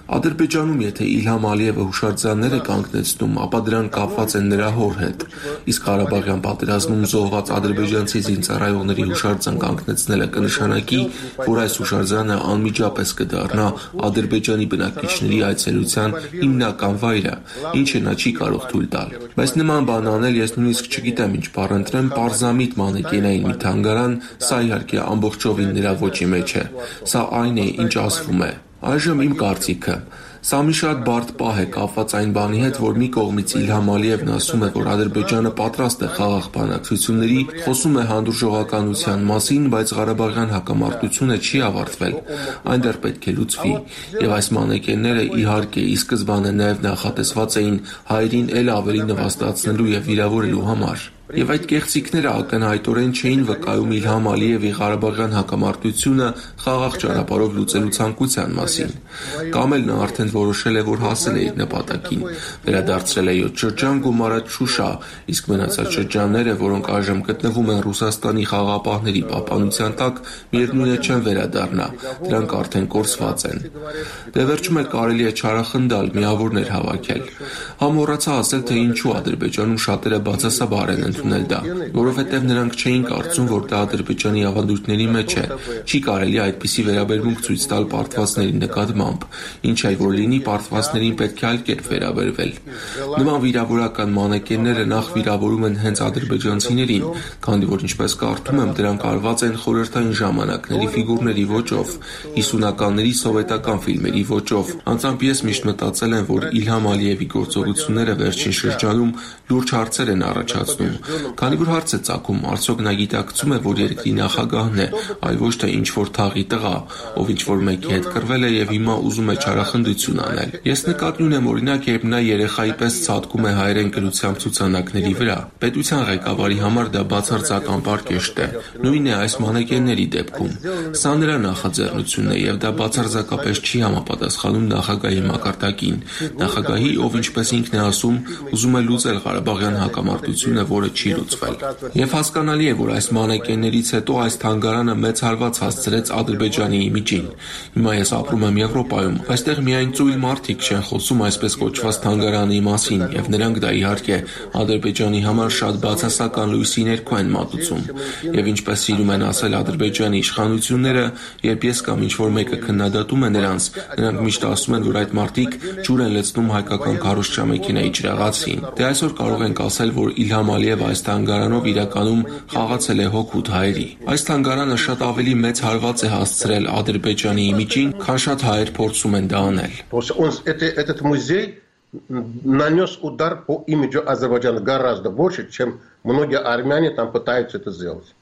Ադրբեջանում եթե Իլհամ Ալիևը հուշարձաններ է կանգնեցնում, ապա դրան կապված են նրա հոր հետ։ Իսկ Ղարաբաղյան պատերազմում զոհված ադրբեջանցի զինծառայողների հուշարձան կանգնեցնելը կնշանակի, որ այս հուշարձանը անմիջապես կդառնա Ադրբեջանի բնակիչների այցելության հիմնական վայրը, ինչը նա չի կարող թույլ տալ։ Բայց նման բան անել ես նույնիսկ չգիտեմ ինչ բառ ընտրեմ, պարզամիտ մանեկենային մի թանգարան, սա իհարկե ամբողջովին նրա ոճի մեջ է։ Սա այն է, ինչ ասվում է։ Այժմ իմ կարծիքը։ Սա մի շատ բարդ պահ է կապված այն բանի հետ, որ մի կողմից Իլհամ Ալիևն ասում է, որ Ադրբեջանը պատրաստ է խաղաղ բանակցությունների, խոսում է հանդուրժողականության մասին, բայց Ղարաբաղյան հակամարտությունը չի ավարտվել, այն դեռ պետք է լուծվի, եւ այս մանեկենները իհարկե ի սկզբանե նաեւ նախատեսված էին հայերին էլ ավելի նվաստացնելու եւ վիրավորելու համար։ Եվ այդ կեղծիքները ակնհայտորեն չէին վկայում Իլհամ Ալիևի Ղարաբաղյան հակամարտությունը խաղաղ ճանապարհով լուծելու ցանկության մասին, կամ էլ նա արդեն որոշել է, որ հասել է իր նպատակին, վերադարձրել է 7 շրջան, գումարած Շուշա, իսկ մնացած շրջանները, որոնք այժմ գտնվում են Ռուսաստանի խաղաղապահների պահպանության տակ, միևնույն է չեն վերադառնա, դրանք արդեն կորսված են։ Դե վերջում էլ կարելի է չարախնդալ, միավորներ հավաքել։ Համոռացա ասել, թե ինչու Ադրբեջանում շատերը բացասաբար են ընդունել դա, որովհետև նրանք չէին կարծում, որ դա Ադրբեջանի ավանդույթների մեջ է, չի կարելի այդպիսի վերաբերմունք ցույց տալ պարտվածների նկատմամբ, ինչ այ որ լինի պարտվածներին պետք է այլ կերպ վերաբերվել։ Նման վիրավորական մանեկենները նախ վիրավորում են հենց ադրբեջանցիներին, քանի որ ինչպես կարդում եմ, դրանք արված են խորհրդային ժամանակների ֆիգուրների ոճով, 50-ականների սովետական ֆիլմերի ոճով։ Անձամբ ես միշտ մտածել եմ, որ Իլհամ Ալիևի գործողությունները վերջին շրջանում լուրջ հարցեր են առաջացնում, քանի որ հարց է ծագում, արդյոք նա գիտակցում է, որ երկրի նախագահն է, այլ ոչ թե ինչ-որ թաղի տղա, ով ինչ-որ մեկի հետ կռվել է եւ հիմա ուզում է չարախնդություն անել։ Ես նկատի ունեմ օրինակ, երբ նա երեխայի պես ցատկում է հայերեն գրությամբ ցուցանակների վրա։ Պետության ղեկավարի համար դա բացարձակ պարկեշտ է։ Նույնն է այս մանեկենների դեպքում։ Սա նրա նախաձեռնությունն է եւ դա բացարձակապես չի համապատասխանում նախագահի մակարդակին։ Նախագահի, ով ինչպես ինքն է ասում, ուզում է լուծել Ղարաբաղյան հակամարտությունը, որը չի լուծվել։ Եվ հասկանալի է, որ այս մանեկեններից հետո այս թանգարանը մեծ հարված հասցրեց Ադրբեջանի իմիջին։ Հիմա ես ապրում եմ Եվրոպայում, այստեղ միայն ծույլ մարդիկ չեն խոսում այսպես կոչված թանգարանի մասին, եւ նրանք դա իհարկե Ադրբեջանի համար շատ բացասական լույսի ներքո են մատուցում։ Եվ ինչպես սիրում են ասել Ադրբեջանի իշխանությունները, երբ ես կամ ինչ-որ մեկը քննադատում է նրանց, նրանք միշտ ասում են, որ այդ մարդիկ ջուր են լցնում հայկական քարոզչամեքենայի ջրաղացին։ Դե այսօր կարող ենք ասել, որ Իլհամ Ալիևը այս թանգարանով իրականում խաղացել է հոգուտ հայերի։ Այս թանգարանը շատ ավելի մեծ հարված է հասցրել Ադրբեջանի իմիջին, քան շատ հայեր փորձում են դա անել։ Этот музей нанес удар по имиджу Азербайджана гораздо больше, чем многие армяне там пытаются это сделать.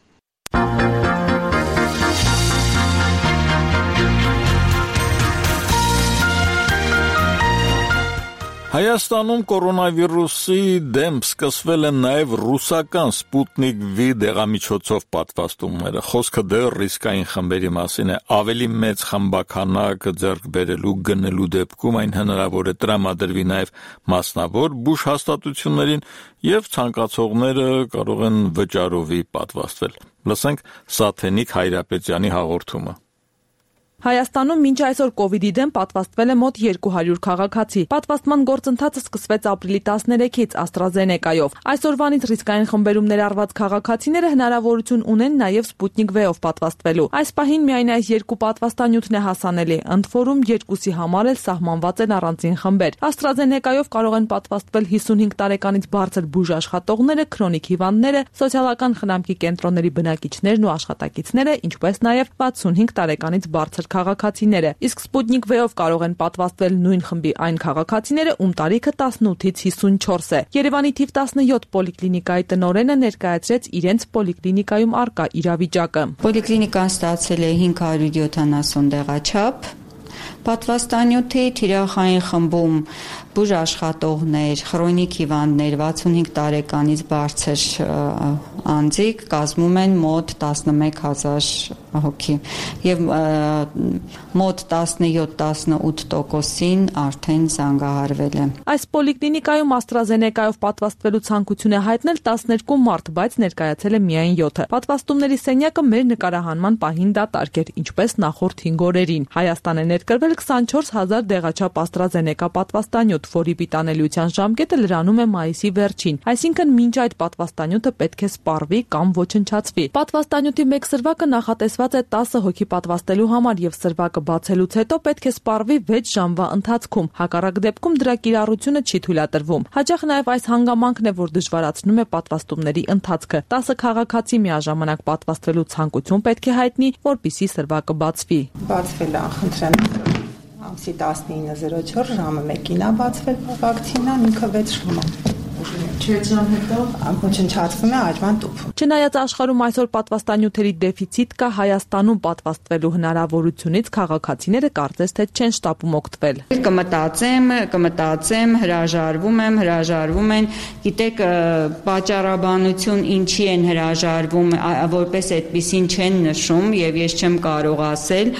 Հայաստանում կորոնավիրուսի դեմ սկսվել են նաև ռուսական Սպուտնիկ V դեղամիջոցով պատվաստումները։ Խոսքը դեռ ռիսկային խմբերի մասին է։ Ավելի մեծ խմբաքանակ ձեռք բերելու գնելու դեպքում այն հնարավոր է տրամադրվի նաև մասնավոր բուժ հաստատություններին եւ ցանկացողները կարող են վճարովի պատվաստվել։ Լսենք Սաթենիկ Հայրապետյանի հաղորդումը։ Հայաստանում մինչ այսօր կոവിഡ്ի դեմ պատվաստվել է մոտ 200 քաղաքացի։ Պատվաստման գործընթացը սկսվեց ապրիլի 13-ից AstraZeneca-ով։ Այսօրվանից ռիսկային խմբերում ներառված քաղաքացիները հնարավորություն ունեն նաև Sputnik V-ով պատվաստվելու։ Այս պահին միայն այս երկու պատվաստանյութն է հասանելի, ընդ որում երկուսի համար էլ սահմանված են առանձին խմբեր։ AstraZeneca-ով կարող են պատվաստվել 55 տարեկանից բարձր բուժ աշխատողները, քրոնիկ հիվանդները, սոցիալական խնամքի կենտրոնների բնակիչներն ու աշխատակիցները, ինչպես նաև 65 տարեկանից բարձր քաղաքացիները, իսկ Sputnik V-ով կարող են պատվաստվել նույն խմբի այն քաղաքացիները, ում տարիքը 18-ից 54 է։ Երևանի թիվ 17 պոլիկլինիկայի տնօրենը ներկայացրեց իրենց պոլիկլինիկայում առկա իրավիճակը։ Պոլիկլինիկան ստացել է 570 տեղաչափ պատվաստանյութի, թիրախային խմբում բուժ աշխատողներ, քրոնիկ հիվանդներ, 65 տարեկանից բարձր անձիկ կազմում են մոտ 11000 հոգի եւ մոտ 17-18%-ին արդեն զանգահարվել է։ Այս պոլիկլինիկայում AstraZeneca-ով պատվաստվելու ցանկություն է հայտնել 12 մարդ, բայց ներկայացել է միայն 7-ը։ Պատվաստումների սենյակը մեր նկարահանման պահին դատարկ էր, ինչպես նախորդ 5 օրերին։ Հայաստան է ներկրվել 24000 դեղաչափ AstraZeneca պատվաստանյութ, որի պիտանելիության ժամկետը լրանում է մայիսի վերջին, այսինքն մինչ այդ պատվաստանյութը պետք է սպառվի կամ ոչնչացվի։ Պատվաստանյութի մեկ սրվակը նախատեսված է 10 հոգի պատվաստելու համար եւ սրվակը բացելուց հետո պետք է սպառվի 6 ժամվա ընթացքում։ Հակառակ դեպքում դրա կիրառությունը չի թույլատրվում։ Հաճախ նաեւ այս հանգամանքն է, որ դժվարացնում է պատվաստումների ընթացքը։ 10 քաղաքացի միաժամանակ պատվաստվելու ցանկություն պետք է հայտնի, որպեսզի սրվակը բացվի։ Բացվել է, խնդրեմ, ամսի 19:04 ժամը 1-ին է բացվել վակցինան, ինքը 6 ժամ է։ Ոչնչացվում է այժմ տուփ։ Չնայած աշխարհում այսօր պատվաստանյութերի դեֆիցիտ կա, Հայաստանում պատվաստվելու հնարավորությունից քաղաքացիները կարծես թե չեն շտապում օգտվել։ Կմտածեմ, հրաժարվում են, գիտեք, պատճառաբանություն ինչի են հրաժարվում, որպես այդպեսին չեն նշում եւ ես չեմ կարող ասել։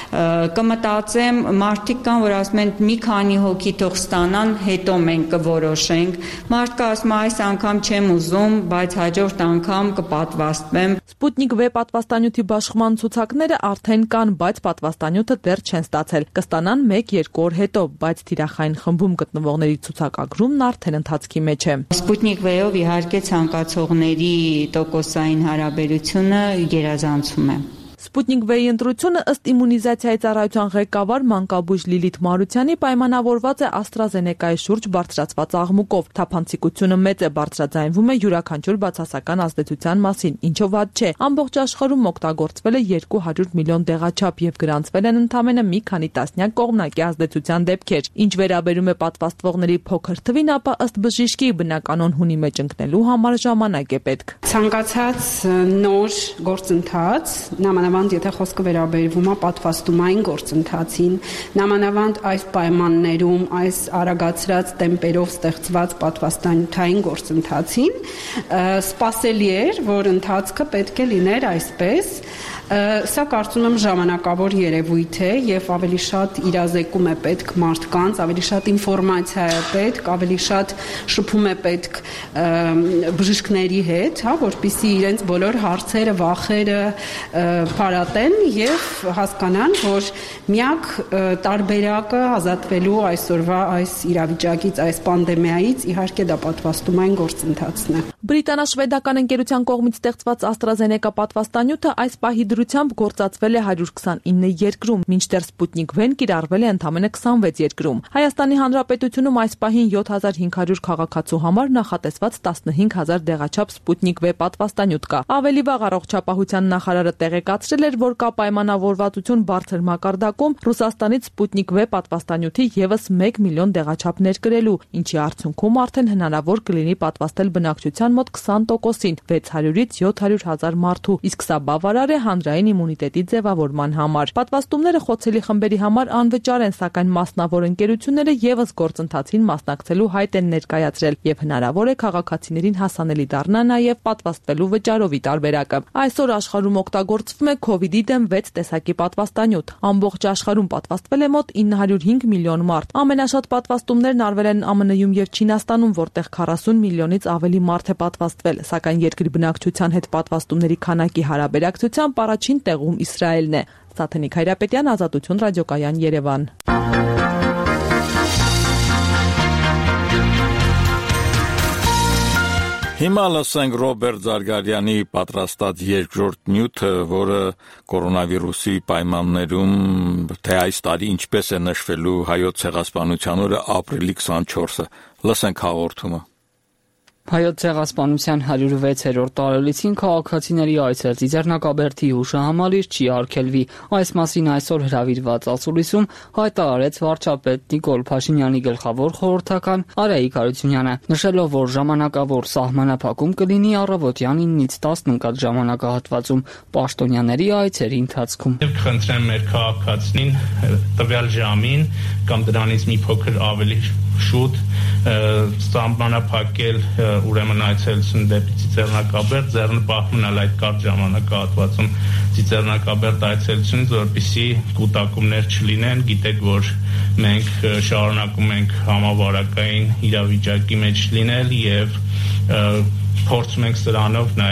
Կմտածեմ, մարդիկ կան, որ ասում են մի քանի հոգի թող ստանան, հետո մենք կորոշենք։ Մարդկա ասում այս անգամ չեմ ուզում, բայց հաջորդ անգամ կպատվաստվեմ։ Սպուտնիկ V պատվաստանյութի բաշխման ցուցակները արդեն կան, բայց պատվաստանյութը դեռ չեն ստացել։ Կստանան 1-2 օր հետո, բայց թիրախային խմբում գտնվողների ցուցակագրումն արդեն ընթացքի մեջ է։ Սպուտնիկ V-ով իհարկե ցանկացողների տոկոսային հարաբերությունը գերազանցում է։ Սպուտնիկ V-ի ընտրությունը ըստ իմունիզացիայի ծառայության ղեկավար մանկաբույժ Լիլիթ Մարությանի պայմանավորված է AstraZeneca-ի շուրջ բարձրացված աղմուկով։ Թափանցիկությունը մեծ է, բարձրաձայնվում է յուրաքանչյուր բացասական ազդեցության մասին, ինչով վատ չէ։ Ամբողջ աշխարհում օգտագործվել է 200 միլիոն դեղաչափ եւ գրանցվել են ընդամենը մի քանի տասնյակ կողմնակի ազդեցության դեպքեր։ Ինչ վերաբերում է պատվաստվողների փոքր թվին, ապա ըստ բժիշկի բնականon հունի մեջ ընկնելու համար ժամանակ է պետք։ Ցանկացած նոր գործընթաց, նամանավանդ եթե խոսքը վերաբերվում է պատվաստումային գործընթացին, նամանավանդ այս պայմաններում, այս արագացրած տեմպերով ստեղծված պատվաստանյութային գործընթացին, սպասելի էր, որ ընթացքը պետք է լիներ այսպես։ Սա կարծում եմ ժամանակավոր երևույթ է եւ ավելի շատ իրազեկում է պետք մարդկանց, ավելի շատ ինֆորմացիա է պետք, ավելի շատ շփում է պետք բժիշկների հետ, հա, որպեսզի իրենց բոլոր հարցերը, վախերը փարատեն եւ հասկանան, որ միակ տարբերակը ազատվելու այսօրվա այս իրավիճակից, այս պանդեմիայից իհարկե դա պատվաստումային գործընթացն է։ Բրիտանա-շվեդական ընկերության կողմից ստեղծված AstraZeneca պատվաստանյութը այս պահի դրությամբ գործածվել է 129 երկրում, մինչդեռ Սպուտնիկ V-ն կիրառվել է ընդամենը 26 երկրում։ Հայաստանի Հանրապետությունում այս պահին 7500 քաղաքացու համար նախատեսված 15000 դեղաչափ Սպուտնիկ V պատվաստանյութ կա։ Ավելի վաղ առողջապահության նախարարը տեղեկացրել էր, որ կա պայմանավորվածություն բարձր մակարդակում Ռուսաստանից Սպուտնիկ V պատվաստանյութի եւս 1 միլիոն դեղաչափ ներկրելու, ինչի արդյունքում արդեն հնարավոր կլինի պատվաստել բնակչության մոտ 20%-ին, 600-ից 700 հազար մարդու, իսկ սա բավարար է հանրային իմունիտետի ձևավորման համար։ Պատվաստումները խոցելի խմբերի համար անվճար են, սակայն մասնավոր ընկերությունները եւս գործընթացին մասնակցելու հայտ են ներկայացրել եւ հնարավոր է քաղաքացիներին հասանելի դառնա նաեւ պատվաստվելու վճարովի տարբերակը։ Այսօր աշխարհում օգտագործվում է COVID-ի դեմ 6 տեսակի պատվաստանյութ։ Ամբողջ աշխարհում պատվաստվել է մոտ 905 միլիոն մարդ։ Ամենաշատ պատվաստումներն արվել են ԱՄՆ-ում եւ Չինաստանում, որտեղ 40 միլիոնից ավելի մարդ է պատվաստվել, սակայն երկրի բնակչության հետ պատվաստումների քանակի հարաբերակցությամբ առաջին տեղում Իսրայելն է։ Սաթենիկ Հայրապետյան, Ազատություն ռադիոկայան, Երևան։ Հիմա լսենք Ռոբերտ Զարգարյանի պատրաստած երկրորդ նյութը, որը կորոնավիրուսի պայմաններում թե այս տարի ինչպես է նշվելու հայոց ցեղասպանության օրը ապրիլի 24-ը։ Լսենք հաղորդումը։ Հայոց ցեղասպանության 106-րդ տարելիցին քաղաքացիների այցել Ծիծեռնակաբերդի հուշահամալիր չի արգելվի։ Այս մասին այսօր հրավիրված ասուլիսում հայտարարեց վարչապետ Նիկոլ Փաշինյանի գլխավոր խորհրդական Արայիկ Հարությունյանը, նշելով, որ ժամանակավոր սահմանափակում կլինի առավոտյան 9-ից 10 ընկած ժամանակահատվածում պաշտոնյաների այցերի ընթացքում։ Եվ կխնդրեմ մեր քաղաքացին տվյալ ժամին կամ դրանից մի փոքր ավելի շուտ սահմանափակել ուրեմն այցելություն դեպի Ծիծեռնակաբերդ, ձեռնպահ մնալ այդ կարճ ժամանակահատվածում Ծիծեռնակաբերդ այցելությունից, որպեսզի կուտակումներ չլինեն։ Գիտեք, որ մենք շարունակում ենք համավարակային իրավիճակի մեջ լինել եւ փորձում ենք սրանով նաեւ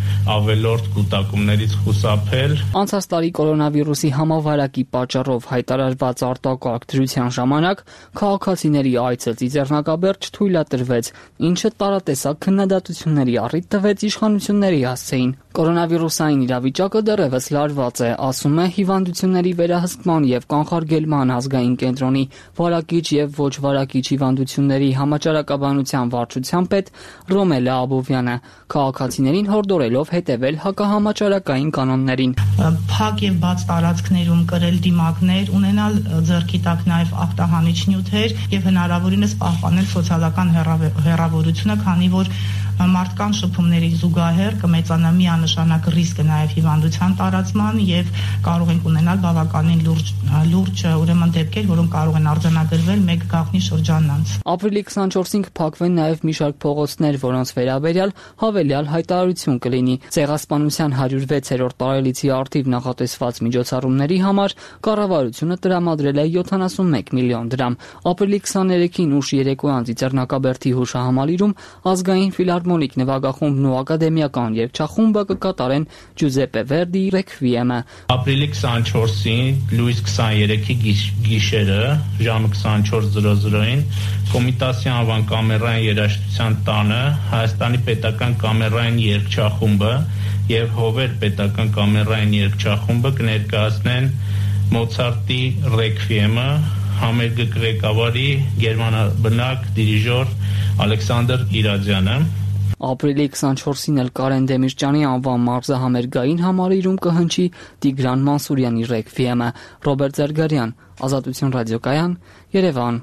ավելորդ կուտակումներից խուսափել։ Անցած տարի կորոնավիրուսի համավարակի պատճառով հայտարարված արտակարգ դրության ժամանակ քաղաքացիների այցը Ծիծեռնակաբերդ չթույլատրվեց, ինչը տարատեսակ քննադատությունների առիթ տվեց իշխանությունների հասցեին։ Կորոնավիրուսային իրավիճակը դեռևս լարված է, ասում է Հիվանդությունների վերահսկման եւ կանխարգելման ազգային կենտրոնի վարակիչ եւ ոչ վարակիչ հիվանդությունների համաճարակաբանության վարչության պետ Ռոմելա Աբովյանը, քաղաքացիներին հորդորելով հետևել հակահամաճարակային կանոններին։ Փակ եւ բաց տարածքներում կրել դիմակներ, ունենալ ձեռքի տակ նաեւ ախտահանիչ նյութեր եւ հնարավորինս պահպանել սոցիալական հեռավորությունը, քանի որ մարդկան շփումների զուգահեռ կմեծանա միանշանակ ռիսկը նաև հիվանդության տարածման եւ կարող ենք ունենալ բավականին լուրջ ուրեմն դեպքեր, որոնք կարող են արձանագրվել մեկ գաղտնի շրջանն անց։ Ապրիլի 24-ին կփակվեն նաև մի շարք փողոցներ, որոնց վերաբերյալ հավելյալ հայտարարություն կլինի։ Ցեղասպանության 106-րդ տարելիցի արդիվ նախատեսված միջոցառումների համար կառավարությունը տրամադրել է 71 միլիոն դրամ։ Ապրիլի 23-ին ուշ երեկոյան Ծիծեռնակաբերդի հուշահամալիրում ազգային ֆիլհարմոնիկ նվագախումբն ու ակադեմիական երգչախումբը կկատարեն Ջուզեպե Վերդիի ռեքվիեմը։ Ապրիլի 24-ին լույս 23-ի գիշերը ժամը 24:00-ին Կոմիտասյան անվան կամերային երաժշտության տանը Հայաստանի պետական կամերային երգչախումբը եւ Հովեր պետական կամերային երգչախումբը կներկայացնեն Մոցարտի ռեքվիեմը համերգ ղեկավարի գերմանաբնակ դիրիժոր Ալեքսանդր Իրադյանը։ Ապրիլի 24-ին էլ Կարեն Դեմիրճյանի անվան մարզահամերգային համալիրում կհնչի Տիգրան Մանսուրյանի ռեքվիեմը։ Ռոբերտ Զարգարյան, Ազատություն ռադիոկայան, Երևան։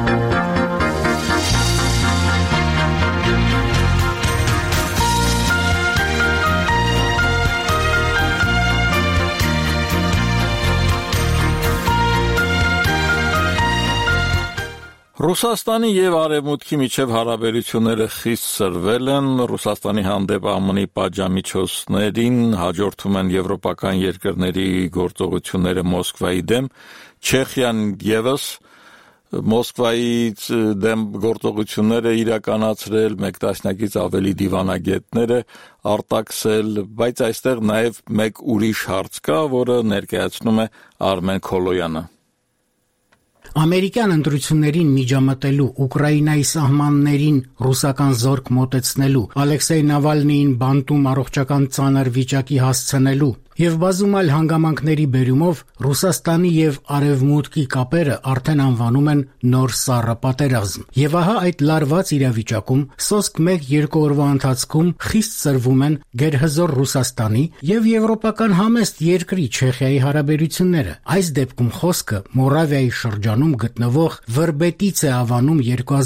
Ռուսաստանի եւ Արևմուտքի միջև հարաբերությունները խիստ սրվել են։ Ռուսաստանի հանդեպ ԱՄՆ-ի պատժամիջոցներին հաջորդում են եվրոպական երկրների գործողությունները Մոսկվայի դեմ։ Չեխիան եւս Մոսկվայից դեմ գործողությունները իրականացրել, մեկ տասնյակից ավելի դիվանագետներ արտաքսել, բայց այստեղ նաեւ մեկ ուրիշ հարց կա, որը ներկայացնում է Արմեն Քոլոյանը։ Ամերիկյան ընտրություններին միջամտելու, Ուկրաինայի սահմաններին ռուսական զորք մոտեցնելու, Ալեքսեյ Նավալնիին բանտում առողջական ծանր վիճակի հասցնելու եւ բազում այլ հանգամանքների բերումով Ռուսաստանի եւ Արևմուտքի կապերը արդեն անվանում են նոր սառը պատերազմ։ Եվ ահա այդ լարված իրավիճակում սոսկ 1-2 օրվա ընթացքում խիստ սրվում են գերհզոր Ռուսաստանի եւ եվրոպական համեստ երկրի Չեխիայի հարաբերությունները։ Այս դեպքում խոսքը Մորավիայի շրջանում գտնվող Վրբետից է ավանում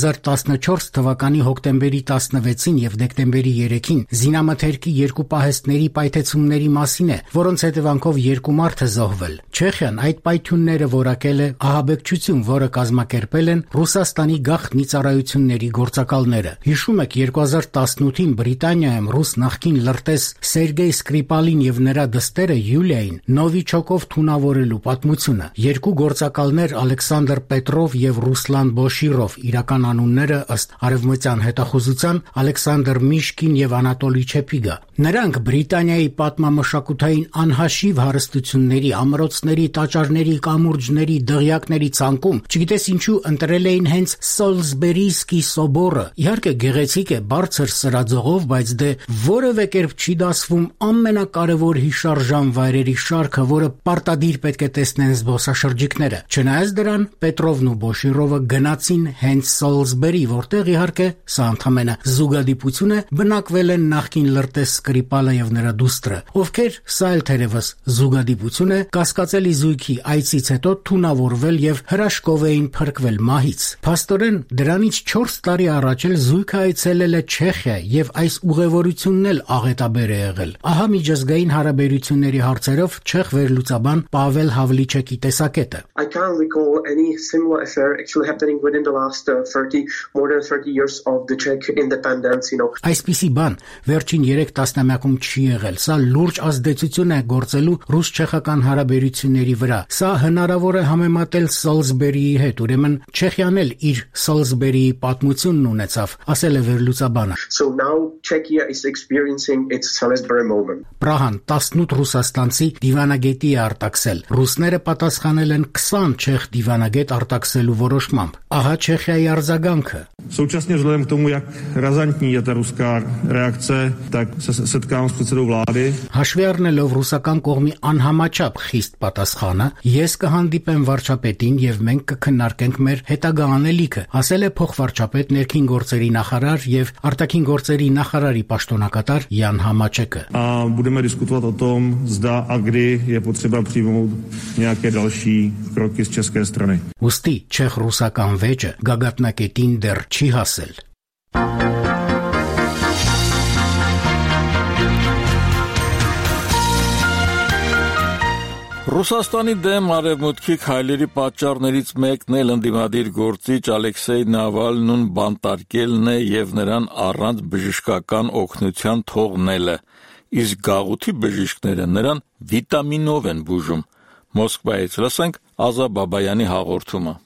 2014 թվականի հոկտեմբերի 16-ին եւ դեկտեմբերի 3-ին զինամթերքի երկու պահեստների պայթեցումների մասին է, որոնց հետևանքով երկու մարդ է զոհվել։ Չեխիան այդ պայթյունները որակել է ահաբեկչություն, որը կազմակերպել են Ռուսաստանի գաղտնի ծառայությունների գործակալները։ Հիշում եք 2018-ին Բրիտանիայում ռուս նախկին լրտես Սերգեյ Սկրիպալին եւ նրա դստերը Յուլիային Նովիչոկով թունավորելու պատմությունը։ Երկու գործակալներ Ալեքսանդր Պետրով եւ Ռուսլան Բոշիրով, իրական անունները ըստ արևմտյան հետախուզության Ալեքսանդր Միշկին եւ Անատոլի Չեպիգա։ Նրանք Բրիտանիայի պատմամշակութային անհաշիվ հարստությունների, ամրոցների, տաճարների, կամուրջների, դղյակների ցանկում, չգիտես ինչու ընտրել էին հենց Սոլսբերիսկի սոբորը։ Իհարկե գեղեցիկ է, բարձր սրաձողով, բայց դե որևէ կերպ չի դասվում ամենակարևոր հիշարժան վայրերի շարքը, որը պարտադիր պետք է տեսնեն զբոսաշրջիկները։ Չնայած դրան, Պետրովն ու Բոշիրովը գնացին հենց Սոլսբերի, որտեղ իհարկե սա ընդհանրապես զուգադիպություն է, բնակվել են նախկին լրտես Սկրիպալը եւ նրա դուստրը, ովքեր սա էլ թերևս զուգադիպություն է, կասկածելի զույգի այցից հետո թունավորվել եւ հրաշքով էին փրկվել մահից։ Փաստորեն դրանից 4 տարի առաջ էլ զույգը այցելել է Չեխիա եւ այս ուղևորությունն էլ աղետաբեր է եղել։ Ահա միջազգային հարաբերությունների հարցերով չեխ վերլուծաբան Պավել Հավլիչեկի տեսակետը։ I can't recall any similar affair actually happening within the last more than 30 years of the Czech independence, Այսպիսի բան վերջին 3 տասնամյակում չի եղել։ Սա լուրջ ազդեցություն ազդեցություն է գործելու ռուս-չեխական հարաբերությունների վրա։ Սա հնարավոր է համեմատել Սալզբերիի հետ, ուրեմն Չեխիան էլ իր Սալզբերիի պատմությունն ունեցավ, ասել է վերլուծաբանը։ So now Czechia is experiencing its Salisbury moment. Պրահան 18 ռուսաստանցի դիվանագետի է արտաքսել։ Ռուսները պատասխանել են 20 չեխ դիվանագետ արտաքսելու որոշմամբ։ Ահա Չեխիայի արձագանքը։ Současně vzhledem k tomu, jak razantní je ta ruská reakce, tak se setkám s předsedou vlády. Հաշվի առնելով ռուսական կողմի անհամաչափ խիստ պատասխանը, ես կհանդիպեմ վարչապետին եւ մենք կքննարկենք մեր հետագա անելիքը, ասել է փոխվարչապետ ներքին գործերի նախարար եւ արտաքին գործերի նախարարի պաշտոնակատար Յան Համաչեկը։ A budeme diskutovat o tom, zda a kdy je potřeba přijmout nějaké další kroky z české strany. Ուստի չեխ-ռուսական վեճը գագաթնակետին դեռ չի հասել։ Ռուսաստանի դեմ արևմուտքի քայլերի պատճառներից մեկն էլ ընդդիմադիր գործիչ Ալեքսեյ Նավալնուն բանտարկելն է եւ նրան առանց բժշկական օգնության թողնելը, իսկ գաղութի բժիշկները նրան վիտամինով են բուժում։ Մոսկվայից լսենք Ազա Բաբայանի հաղորդումը։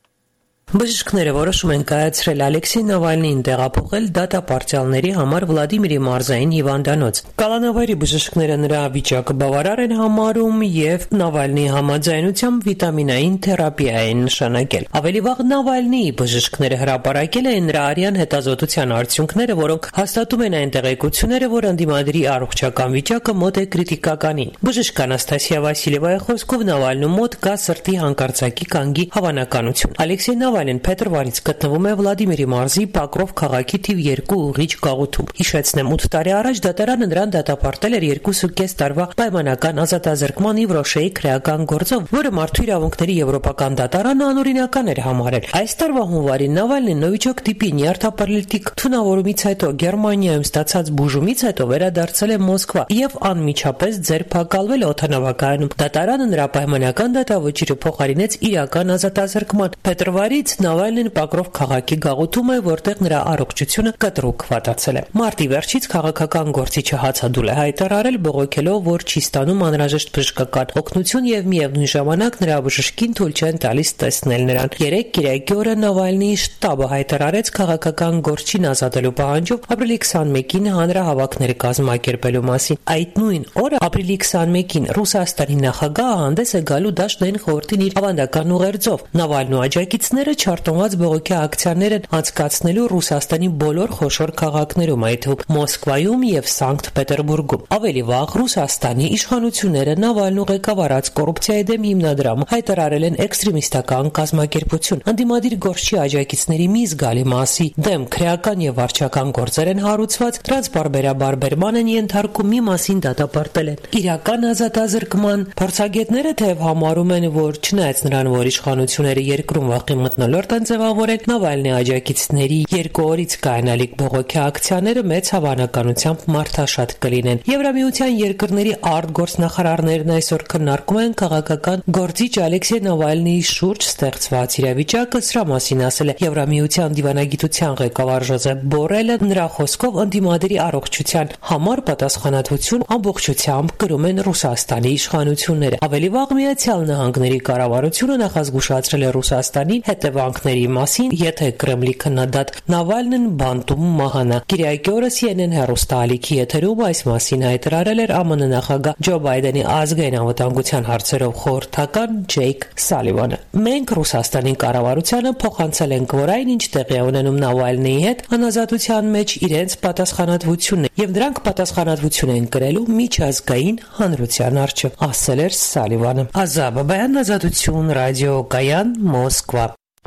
Բժիշկները որոշում են կայացրել Ալեքսեյ Նավալնիին տեղափոխել դատապարտյալների համար Վլադիմիրի մարզային հիվանդանոց։ Կալանավայրի բժիշկները նրա վիճակը բավարար են համարում եւ Նավալնիի համաձայնությամբ վիտամինային թերապիա են նշանակել։ Ավելի վաղ Նավալնիի բժիշկները հրապարակել են նրա արյան հետազոտության արդյունքները, որոնք հաստատում են այն տեղեկությունները, որ ընդդիմադիրի առողջական վիճակը մոտ է քրիտիկականին։ Բժիշկ Անաստասիա Վասիլևայի խոսքով Նավալնու մոտ կա սրտի հանկարծակի կանգի հավանականություն։ Ալեքսեյ Նավալին փետրվարից գտնվում է Վլադիմիրի մարզի Պակրով քաղաքի թիվ 2 ուղիչ գաղութում։ Հիշեցնեմ, 8 տարի առաջ դատարանը նրան դատապարտել էր 2.5 տարվա պայմանական ազատազրկման Իվրոշեի քրեական գործով, որը մարդու իրավունքների եվրոպական դատարանը անօրինական էր համարել։ Այս տարվա հունվարին Նավալնին նովիչոկ տիպի նյարդապարալիտիկ թունավորումից հետո Գերմանիայում ստացած բուժումից հետո վերադարձել է Մոսկվա եւ անմիջապես ձերբակալվել օդանավակայանում։ Դատարանը նրա պայմանական դատավճիռը փոխարինեց իրական ազատազրկման։ Փետրվարից Նավալնին Պակրով քաղաքի գաղութում է, որտեղ նրա առողջությունը կտրուկ վատացել է։ Մարտի վերջից քաղաքական գործիչը հացադուլ է հայտարարել, բողոքելով, որ չի ստանում անհրաժեշտ բժշկական օգնություն եւ միևնույն ժամանակ նրա բժշկին թույլ չեն տալիս տեսնել նրան։ Կիրակի օրը Նավալնիի շտաբը հայտարարեց քաղաքական գործչին ազատելու պահանջով ապրիլի 21-ին հանրահավաքներ կազմակերպելու մասին։ Այդ նույն օրը ապրիլի 21-ին Ռուսաստանի նախագահը հանդես է գալու Դաշնային խորհրդին իր ավանդական ուղերձով։ Նավալնու աջակիցները չարտոնված բողոքի ակցիաներ են անցկացնելու Ռուսաստանի բոլոր խոշոր քաղաքներում, այդ թվում Մոսկվայում եւ Սանկտ Պետերբուրգում։ Ավելի վաղ Ռուսաստանի իշխանությունները Նավալնու ղեկավարած կոռուպցիայի դեմ հիմնադրամը հայտարարել են էքստրեմիստական կազմակերպություն։ Ընդդիմադիր գործչի աջակիցների մի զգալի մասի դեմ քրեական եւ վարչական գործեր են հարուցված, տրանսպարբերաբարբերման են ենթարկում, մի մասին դատապարտել են։ Իրական ազատազրկման փորձագետները թեև համարում են, որ չնայած նրան, որ իշխանությունները երկրում վախի մթնոլորտ են ձևավորել, Նավալնի աջակիցների 2 օրից կայանալիք բողոքի ակցիաները մեծ հավանականությամբ մարդաշատ կլինեն։ Եվրամիության երկրների արտգործնախարարներն այսօր քննարկում են քաղաքական գործիչ Ալեքսեյ Նավալնիի շուրջ ստեղծված իրավիճակը։ Սրա մասին ասել է Եվրամիության դիվանագիտության ղեկավար Ժոզեփ Բորելը։ Նրա խոսքով ընդդիմադիրի առողջության համար պատասխանատվություն ամբողջությամբ կրում են Ռուսաստանի իշխանությունները։ Ավելի վաղ Միացյալ Նահանգների կառավարությունը նախազգուշացրել է Ռուսաստանի հետևանքների մասին, եթե Կրեմլի քննադատ Նավալնին բանտում մահանա։ Կիրակի օրը CNN հեռուստաալիքի եթերում այս մասին հայտարարել էր ԱՄՆ նախագահ Ջո Բայդենի ազգային անվտանգության հարցերով խորհրդական Ջեյք Սալիվանը։ Մենք Ռուսաստանի կառավարությանը փոխանցել ենք, որ այնինչ տեղի է ունենում Նավալնիի հետ անազատության մեջ իրենց պատասխանատվությունն է, եւ դրանք պատասխանատվություն են կրելու միջազգային հանրության առջև, ասել էր Սալիվանը։ Ազա Բաբայան, Ազատություն, ռադիո Կայան, Մոսկվա։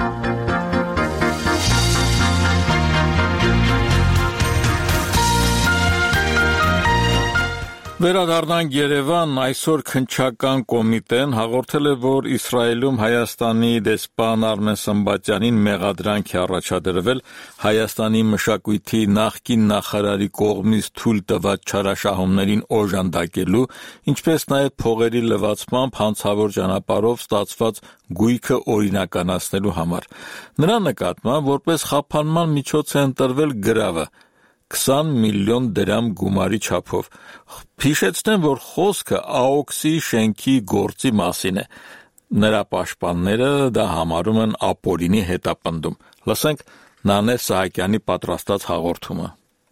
Վերադառնանք Երևան, այսօր քննչական կոմիտեն հաղորդել է, որ Իսրայելում Հայաստանի դեսպան Արմեն Սմբատյանին մեղադրանք է առաջադրվել Հայաստանի մշակույթի նախկին նախարարի կողմից թույլ տված չարաշահումներին օժանդակելու, ինչպես նաև փողերի լվացմամբ հանցավոր ճանապարհով ստացված գույքը օրինականացնելու համար։ Նրա նկատմամբ որպես խափանման միջոց է ընտրվել գրավը։ 20 միլիոն դրամ գումարի չափով։ Հիշեցնեմ, որ խոսքը AOX-ի շենքի գործի մասին է։ Նրա պաշտպանները դա համարում են ապօրինի հետապնդում։ Լսենք Նանե Սահակյանի պատրաստած հաղորդումը։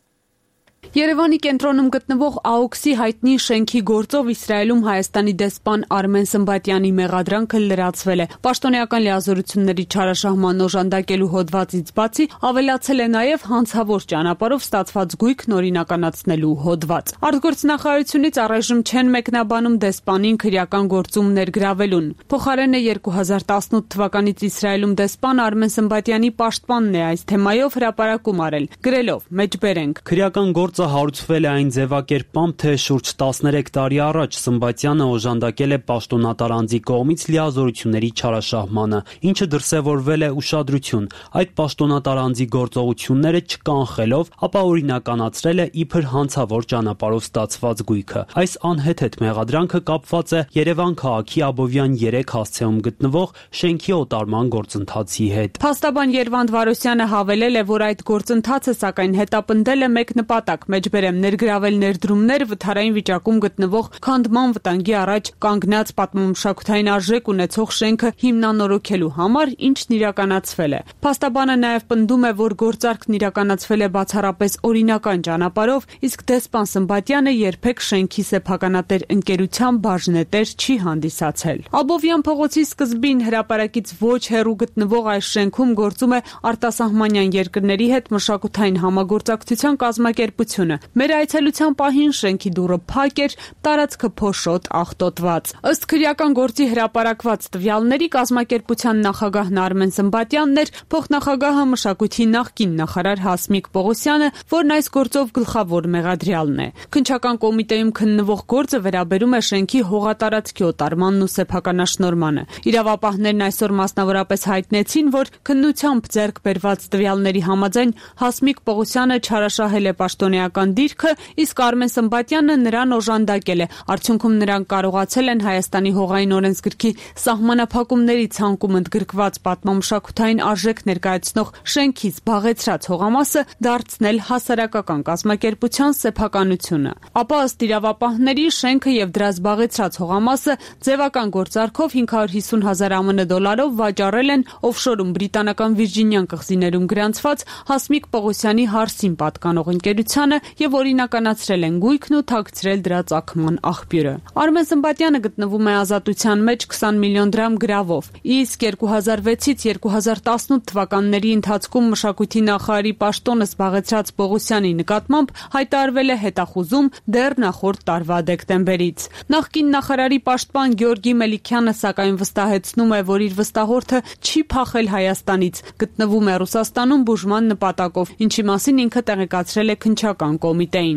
Երևանի կենտրոնում գտնվող AOX-ի հայտնի շենքի գործով Իսրայելում Հայաստանի դեսպան Արմեն Սմբատյանի մեղադրանքը լրացվել է։ Պաշտոնեական լիազորությունների չարաշահման օժանդակելու հոդվածից բացի ավելացել է նաև հանցավոր ճանապարհով ստացված գույքն օրինականացնելու հոդված։ Արտգործնախարարությունից առայժմ չեն մեկնաբանում դեսպանին քրեական գործում ներգրավելուն։ Փոխարենը 2018 թվականից Իսրայելում դեսպան Արմեն Սմբատյանի պաշտպանն է այս թեմայով հրապարակում արել, գրելով. «Մեջբերենք. Քրեական գործը հարուցվել է այն ձևակերպամբ, թե շուրջ 13 տարի առաջ Սմբատյանը օժանդակել է պաշտոնատար անձի կողմից լիազորությունների չարաշահմանը, ինչը դրսևորվել է ուշադրություն։ Այդ պաշտոնատար անձի գործողությունները չկանխելով, ապա օրինականացրել է իբր հանցավոր ճանապարհով ստացված գույքը։ Այս անհեթեթ մեղադրանքը կապված է Երևան քաղաքի Աբովյան 3 հասցեում գտնվող շենքի օտարման գործընթացի հետ»։ Փաստաբան Երվանդ Վարոսյանը հավելել է, որ այդ գործընթացը սակայն հետապնդել է մեկ նպատակ՝ մեջբերեմ ներգրավել ներդրումներ վթարային վիճակում գտնվող քանդման վտանգի առաջ կանգնած պատմամշակութային արժեք ունեցող շենքը հիմնանորոգելու համար, ինչն իրականացվել է։ Փաստաբանը նաև պնդում է, որ գործարքն իրականացվել է բացառապես օրինական ճանապարհով, իսկ դեսպան Սմբատյանը երբեք շենքի սեփականատեր ընկերության բաժնետեր չի հանդիսացել։ Աբովյան փողոցի սկզբին հրապարակից ոչ հեռու գտնվող այս շենքում գործում է արտասահմանյան երկրների հետ մշակութային համագործակցության կազմակերպություն։ Մեր այցելության պահին շենքի դուռը փակ էր, տարածքը փոշոտ աղտոտված։ Ըստ քրեական գործի հրապարակված տվյալների կազմակերպության նախագահն Արմեն Սմբատյանն էր, փոխնախագահը մշակույթի նախկին նախարար Հասմիկ Պողոսյանը, որն այս գործով գլխավոր մեղադրյալն է։ Քննչական կոմիտեում քննվող գործը վերաբերում է շենքի հողատարածքի օտարմանն ու սեփականաշնորհմանը։ Իրավապահներն այսօր մասնավորապես հայտնեցին, որ քննությամբ ձեռք բերված տվյալների համաձայն Հասմիկ Պողոսյանը չարաշահել է պաշտոնեական դիրքը, իսկ Արմեն Սմբատյանը նրան օժանդակել է։ Արդյունքում նրանք կարողացել են Հայաստանի հողային օրենսգրքի սահմանափակումների ցանկում ընդգրկված պատմամշակութային արժեք ներկայացնող շենքի զբաղեցրած հողամասը դարձնել հասարակական կազմակերպության սեփականությունը։ Ապա ըստ իրավապահների շենքը եւ դրա զբաղեցրած հողամասը ձևական գործարքով 550,000 ԱՄՆ վաճառել են օֆշորում բրիտանական Վիրջինյան կղզիներում գրանցված Հասմիկ Պողոսյանի Հարսին պատկանող ընկերությանը եւ օրինականացրել են գույքն ու թաքցրել դրա ծագման աղբյուրը։ Արմեն Սմբատյանը գտնվում է ազատության մեջ 20 միլիոն դրամ գրավով, իսկ 2006-ից 2018 թվականների ընթացքում մշակույթի նախարարի պաշտոնը զբաղեցրած Պողոսյանի նկատմամբ հայտարարվել է հետախուզում դեռ նախորդ տարվա դեկտեմբերից։ Նախկին նախարարի պաշտպան Գեորգի Մելիքյանը սակայն վստահեցնում է, որ իր վստահորդը չի փախել Հայաստանից, գտնվում է Ռուսաստանում բուժման նպատակով, ինչի մասին ինքը տեղեկացրել է քննչական կոմիտեին։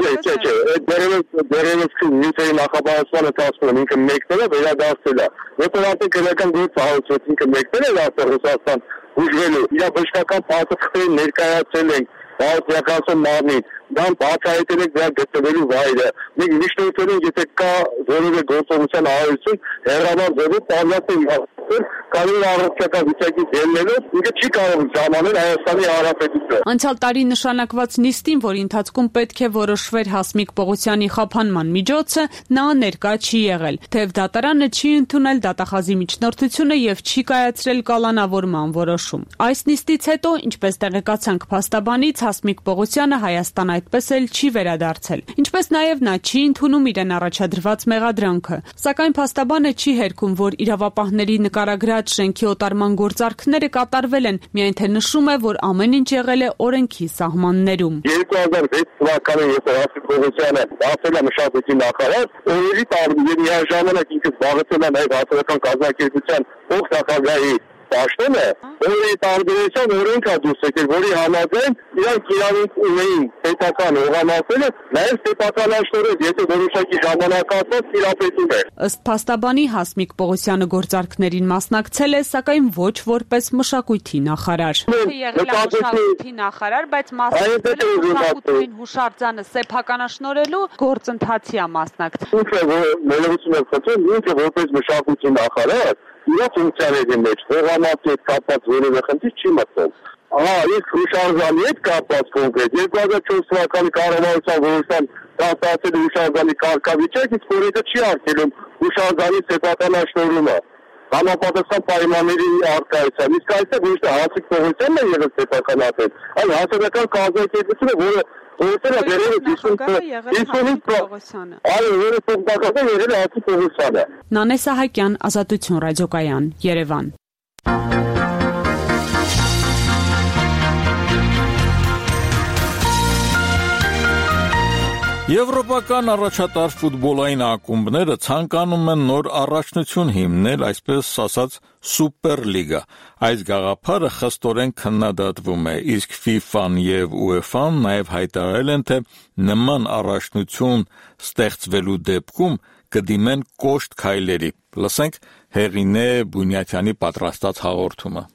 Դերևս նյութերի նախապատրաստման ընթացքում ինքը մեկնել է, վերադարձել է։ Որտեղ արդեն քրեական գործ հարուցվեց, ինքը մեկնել է ասել Ռուսաստան բուժվելու։ Իր բժշկական պասխտը ներկայացել են բացիական մարմին։ Դա բացահայտել է դրա գտնվելու վայրը։ Մենք միշտ ուզում ենք, եթե կա որևէ գործողության արարություն, հեռանալ ձևով տարածել կանոն առողջական վիճակի դերներով, ինքը չի կարող ժամանել Հայաստանի Հանրապետությունը։ Անցյալ տարի նշանակված նիստին, որի ընթացքում պետք է որոշվեր Հասմիկ Պողոսյանի խափանման միջոցը, նա ներկա չի եղել, թեև դատարանը չի ընդունել դատախազի միջնորդությունը եւ չի կայացրել կալանավորման որոշում։ Այս նիստից հետո, ինչպես տեղեկացանք փաստաբանից, Հասմիկ Պողոսյանը Հայաստան այդպես էլ չի վերադարձել։ Ինչպես նաև նա չի ընդունում իրեն առաջադրված մեղադրանքը։ Սակայն փաստաբանը չի հերքում, որ իրավապահների նկարագրած շենքի օտարման գործարքները կատարվել են, միայն թե նշում է, որ ամեն ինչ եղել է օրենքի սահմաններում։ 2006 թվականին երբ Հասմիկ Պողոսյանը դարձել է մշակույթի նախարար, օրերի տարբեր միաժամանակ ինքը զբաղեցել է նաև հասարակական կազմակերպության փոխնախագահի պաշտոնը, որի տարբերության օրենքա դուրս եկել, որի համաձայն իրանք իրավունք ունեին պետական հողամասերը, նաև պետականաշնորհով, եթե որոշակի ժամանակ ասած տիրապետում էր։ Ըստ փաստաբանի Հասմիկ Պողոսյանը գործարքներին մասնակցել է, սակայն ոչ որպես մշակույթի նախարար։ Եղել է մշակույթի նախարար, բայց մասնակցել է մշակութային հուշարձանը սեփականաշնորհելու գործընթացի է մասնակցել։ Ինքը որպես մշակույթի նախարար իր ֆունկցիաների մեջ հողամասի հետ կապված որևէ խնդիր չի մտնում։ Իսկ հուշարձանի հետ կապված կոնկրետ 2004 թվականի կառավարության որոշման ստացել հուշարձանի կարգավիճակ, իսկ որը չի արգելում հուշարձանի սեփականաշնորհումը համապատասխան պայմանների առկայությամբ։ Իսկ այստեղ ոչ թե Հասիկ Պողոսյանն է եղել սեփականատեր, այլ հասարակական կազմակերպությունը, որը որտեղ դերերը 55%, այո, որը տոկոսը եղել է Հասիկ Պողոսյանը։ Նանե Սահակյան, Ազատություն ռադիոկայան, Երևան։ Եվրոպական առաջատար ֆուտբոլային ակումբները ցանկանում են նոր առաջնություն հիմնել, այսպես ասած, Սուպերլիգա։ Այս գաղափարը խստորեն քննադատվում է, իսկ FIFA-ն եւ UEFA-ն նաեւ հայտարարել են, թե նման առաջնություն ստեղծվելու դեպքում կդիմեն կոշտ քայլերի։ Լսենք Հեղինե Բունյաթյանի պատրաստած հաղորդումը։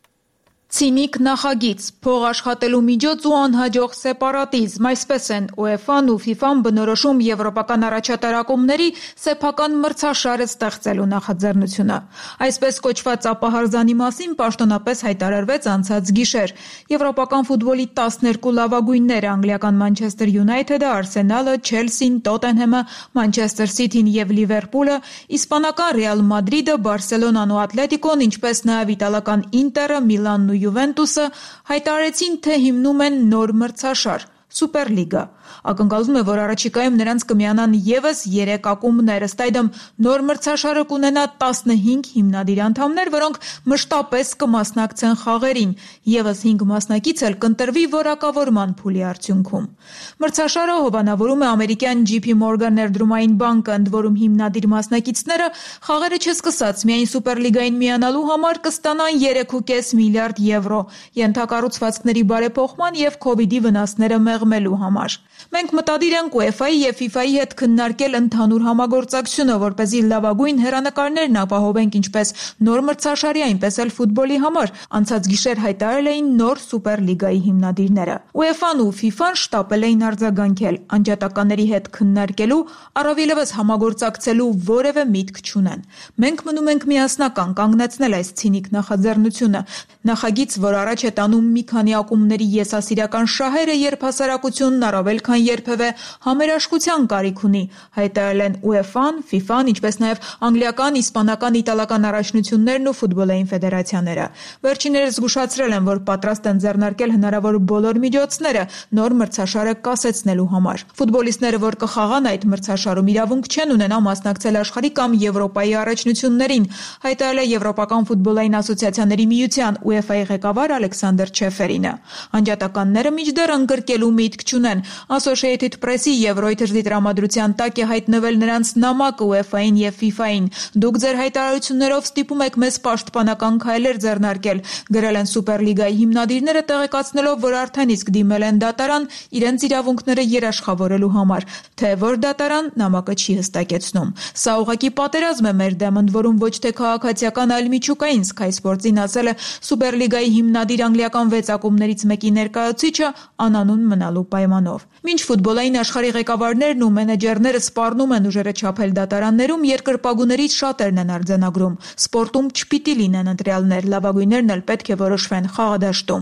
Ցինիկ նախագիծ, փող աշխատելու միջոց ու անհաջող սեպարատիզմ, այսպես են UEFA-ն ու FIFA-ն բնորոշում եվրոպական առաջատարակումների սեփական մրցաշարը ստեղծելու նախաձեռնությունը։ Այսպես կոչված ապահարզանի մասին պաշտոնապես հայտարարվեց անցած գիշեր։ Եվրոպական ֆուտբոլի 12 լավագույնները անգլիական Մանչեսթեր Յունայթեդը, Արսենալը, Չելսին, Տոտենհեմը, Մանչեսթեր Սիթին եւ Լիվերպուլը, իսպանական Ռեալ Մադրիդը, Բարսելոնան ու Ատլետիկոն, ինչպես նաեւ իտալական Ինտերը, Միլանն ու Յուվենտուսը հայտարարեցին, թե հիմնում են նոր մրցաշար՝ Սուպերլիգա։ Ակնկալվում է, որ առաջիկայում նրանց կմիանան եւս 3 ակումբներ, ըստ այդմ նոր մրցաշարը կունենա 15 հիմնադիր անդամներ, որոնք մշտապես կմասնակցեն խաղերին, եւս 5 մասնակից էլ կընտրվի որակավորման փուլի արդյունքում։ Մրցաշարը հովանավորում է ամերիկյան JP Morgan ներդրումային բանկը, ընդ որում հիմնադիր մասնակիցները խաղերը չսկսած միայն Սուպերլիգային միանալու համար կստանան 3.5 միլիարդ եվրո, ենթակառուցվածքների բարեփոխման եւ COVID-ի վնասները մեղմելու համար։ Մենք մտադիր ենք UEFA-ի եւ FIFA-ի հետ քննարկել ընդհանուր համագործակցությունը, որպեսզի լավագույն հեռանկարներն ապահովենք ինչպես նոր մրցաշարի, այնպես էլ ֆուտբոլի համար, անցած գիշեր հայտարարել էին նոր Սուպերլիգայի հիմնադիրները։ UEFA-ն ու FIFA-ն շտապել էին արձագանքել, անջատականների հետ քննարկելու, առավելևս համագործակցելու որևէ միտք չունեն։ Մենք մնում ենք միասնական կանգնեցնել այս ցինիկ նախաձեռնությունը, նախագիծ, որ առաջ է տանում մի քանի ակումբների եսասիրական շահերը, երբ հասարակությունն առավել քան երբևէ համերաշխության կարիք ունի, հայտարարել են UEFA-ն, FIFA-ն, ինչպես նաև անգլիական, իսպանական, իտալական առաջնություններն ու ֆուտբոլային ֆեդերացիաները։ Վերջիններս զգուշացրել են, որ պատրաստ են ձեռնարկել հնարավոր բոլոր միջոցները նոր մրցաշարը կասեցնելու համար։ Ֆուտբոլիստները, որ կխաղան այդ մրցաշարում, իրավունք չեն ունենա մասնակցել աշխարհի կամ Եվրոպայի առաջնություններին, հայտարարել է Եվրոպական ֆուտբոլային ասոցիացիաների միության UEFA-ի ղեկավար Ալեքսանդր Չեֆերինը։ Անջատականները մինչդեռ ընկրկելու միտք չունեն։ Associated Press-ի եւ Reuters-ի տրամադրության տակ է հայտնվել նրանց նամակը UEFA-ին եւ FIFA-ին։ Դուք ձեր հայտարարություններով ստիպում եք մեզ պաշտպանական քայլեր ձեռնարկել, գրել են Սուպերլիգայի հիմնադիրները, տեղեկացնելով, որ արդեն իսկ դիմել են դատարան իրենց իրավունքները երաշխավորելու համար, թե որ դատարան նամակը չի հստակեցնում։ Սա ուղղակի պատերազմ է մեր դեմ, ընդ որում ոչ թե քաղաքացիական, այլ միջուկային, Sky Sports-ին ասել է Սուպերլիգայի հիմնադիր անգլիական 6 ակումբներից մեկի ներկայացուցիչը անանուն մնալու պայմանով։ Մինչ ֆուտբոլային աշխարհի ղեկավարներն ու մենեջերները սպառնում են ուժերը չափել դատարաններում, երկրպագուներից շատերն են արձանագրում։ Սպորտում չպիտի լինեն ընտրյալներ, լավագույններն էլ պետք է որոշվեն խաղադաշտում։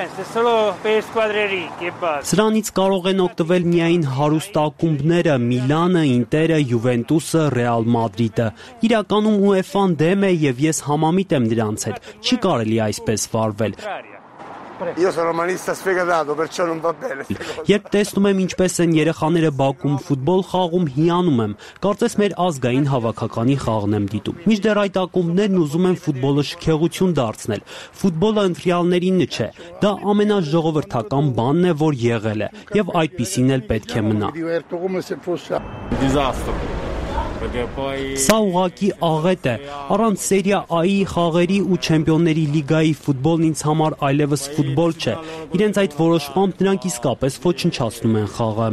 Սրանից կարող են օգտվել միայն հարուստ ակումբները՝ Միլանը, Ինտերը, Յուվենտուսը, Ռեալ Մադրիդը։ Իրականում UEFA-ն դեմ է եւ ես համամիտ եմ դրանց հետ։ Չի կարելի այսպես վարվել։ Երբ տեսնում եմ ինչպես են երեխաները բակում ֆուտբոլ խաղում, հիանում եմ։ Կարծես մեր ազգային հավաքականի խաղն եմ դիտում։ Մինչդեռ այդ ակումբներն ուզում են ֆուտբոլը շքեղություն դարձնել։ Ֆուտբոլը ընտրյալներինը չէ։ Դա ամենաժողովրդական բանն է, որ եղել է, եւ այդպիսին էլ պետք է մնա։ Սա ուղղակի աղետ է։ Առանց Սերիա A-ի խաղերի ու Չեմպիոնների լիգայի ֆուտբոլն ինձ համար այլևս ֆուտբոլ չէ։ Իրենց այդ որոշմամբ նրանք իսկապես ոչնչացնում են խաղը։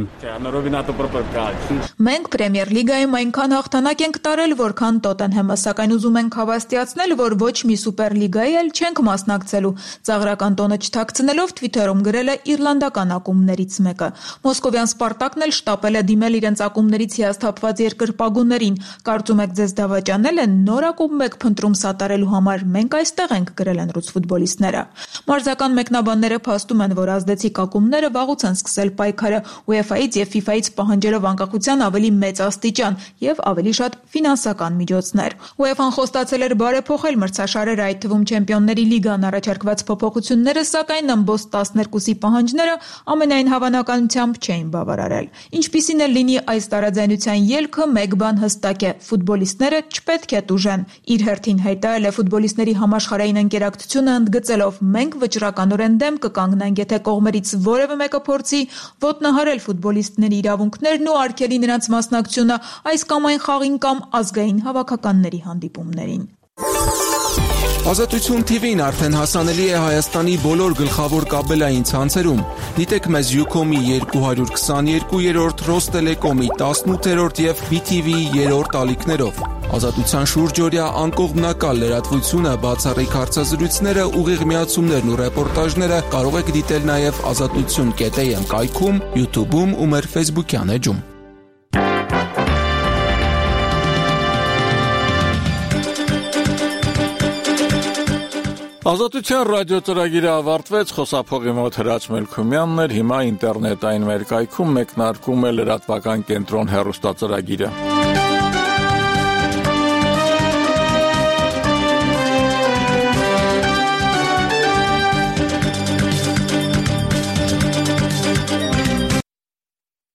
Մենք Պրեմիեր լիգայում այնքան հաղթանակ ենք տարել, որքան Տոտենհեմը, սակայն ուզում ենք հավաստիացնել, որ ոչ մի Սուպերլիգայի էլ չենք մասնակցելու։ Ծաղրական տոնը չթաքցնելով Twitter-ում գրել է իռլանդական ակումբներից մեկը։ Մոսկովյան Սպարտակն էլ շտապել է դիմել իրենց ակումբներից հիասթափված երկրպագուների ակումբներին։ Կարծում եք ձեզ դավաճանել են նոր ակումբ եք փնտրում սատարելու համար, մենք այստեղ ենք, գրել են ռուս ֆուտբոլիստները։ Մարզական մեկնաբանները փաստում են, որ ազդեցիկ ակումբները վաղուց են սկսել պայքարը UEFA-ից եւ FIFA-ից պահանջելով անկախության ավելի մեծ աստիճան եւ ավելի շատ ֆինանսական միջոցներ։ UEFA-ն խոստացել էր բարեփոխել մրցաշարերը, այդ թվում Չեմպիոնների լիգան առաջարկված փոփոխությունները, սակայն ըմբոստ 12-ի պահանջները ամենայն հավանականությամբ չէին բավարարել։ Ինչպիսին էլ լինի այս տարաձայնության ելքը, մեկ բան հստակ է՝ ֆուտբոլիստները չպետք է տուժեն։ Իր հերթին հայտարարել է ֆուտբոլիստների համաշխարհային ընկերակցությունը, ընդգծելով՝ մենք վճռականորեն դեմ կկանգնենք, եթե կողմերից որևէ մեկը փորձի ոտնահարել ֆուտբոլիստների իրավունքներն ու արգելի նրանց մասնակցությունը այս կամ այն խաղին կամ ազգային հավաքականների հանդիպումներին։ Ազատություն TV-ն արդեն հասանելի է Հայաստանի բոլոր գլխավոր կաբելային ցանցերում։ Դիտեք մեզ Ucom-ի 222-րդ, Ռոստելեկոմի 18-րդ եւ BTV-ի 3-րդ ալիքներով։ Ազատության շուրջօրյա անկողմնակալ լրատվությունը, բացառիկ հարցազրույցները, ուղիղ միացումներն ու ռեպորտաժները կարող եք դիտել նաեւ azatutun.am կայքում, YouTube-ում ու մեր Facebook-յան էջում։ Ազատության ռադիո ծրագիրը ավարտվեց, խոսափողի մոտ Հրաչ Մելքումյանն էր, հիմա ինտերնետային մեր կայքում մեկնարկում է լրատվական կենտրոն հեռուստածրագիրը։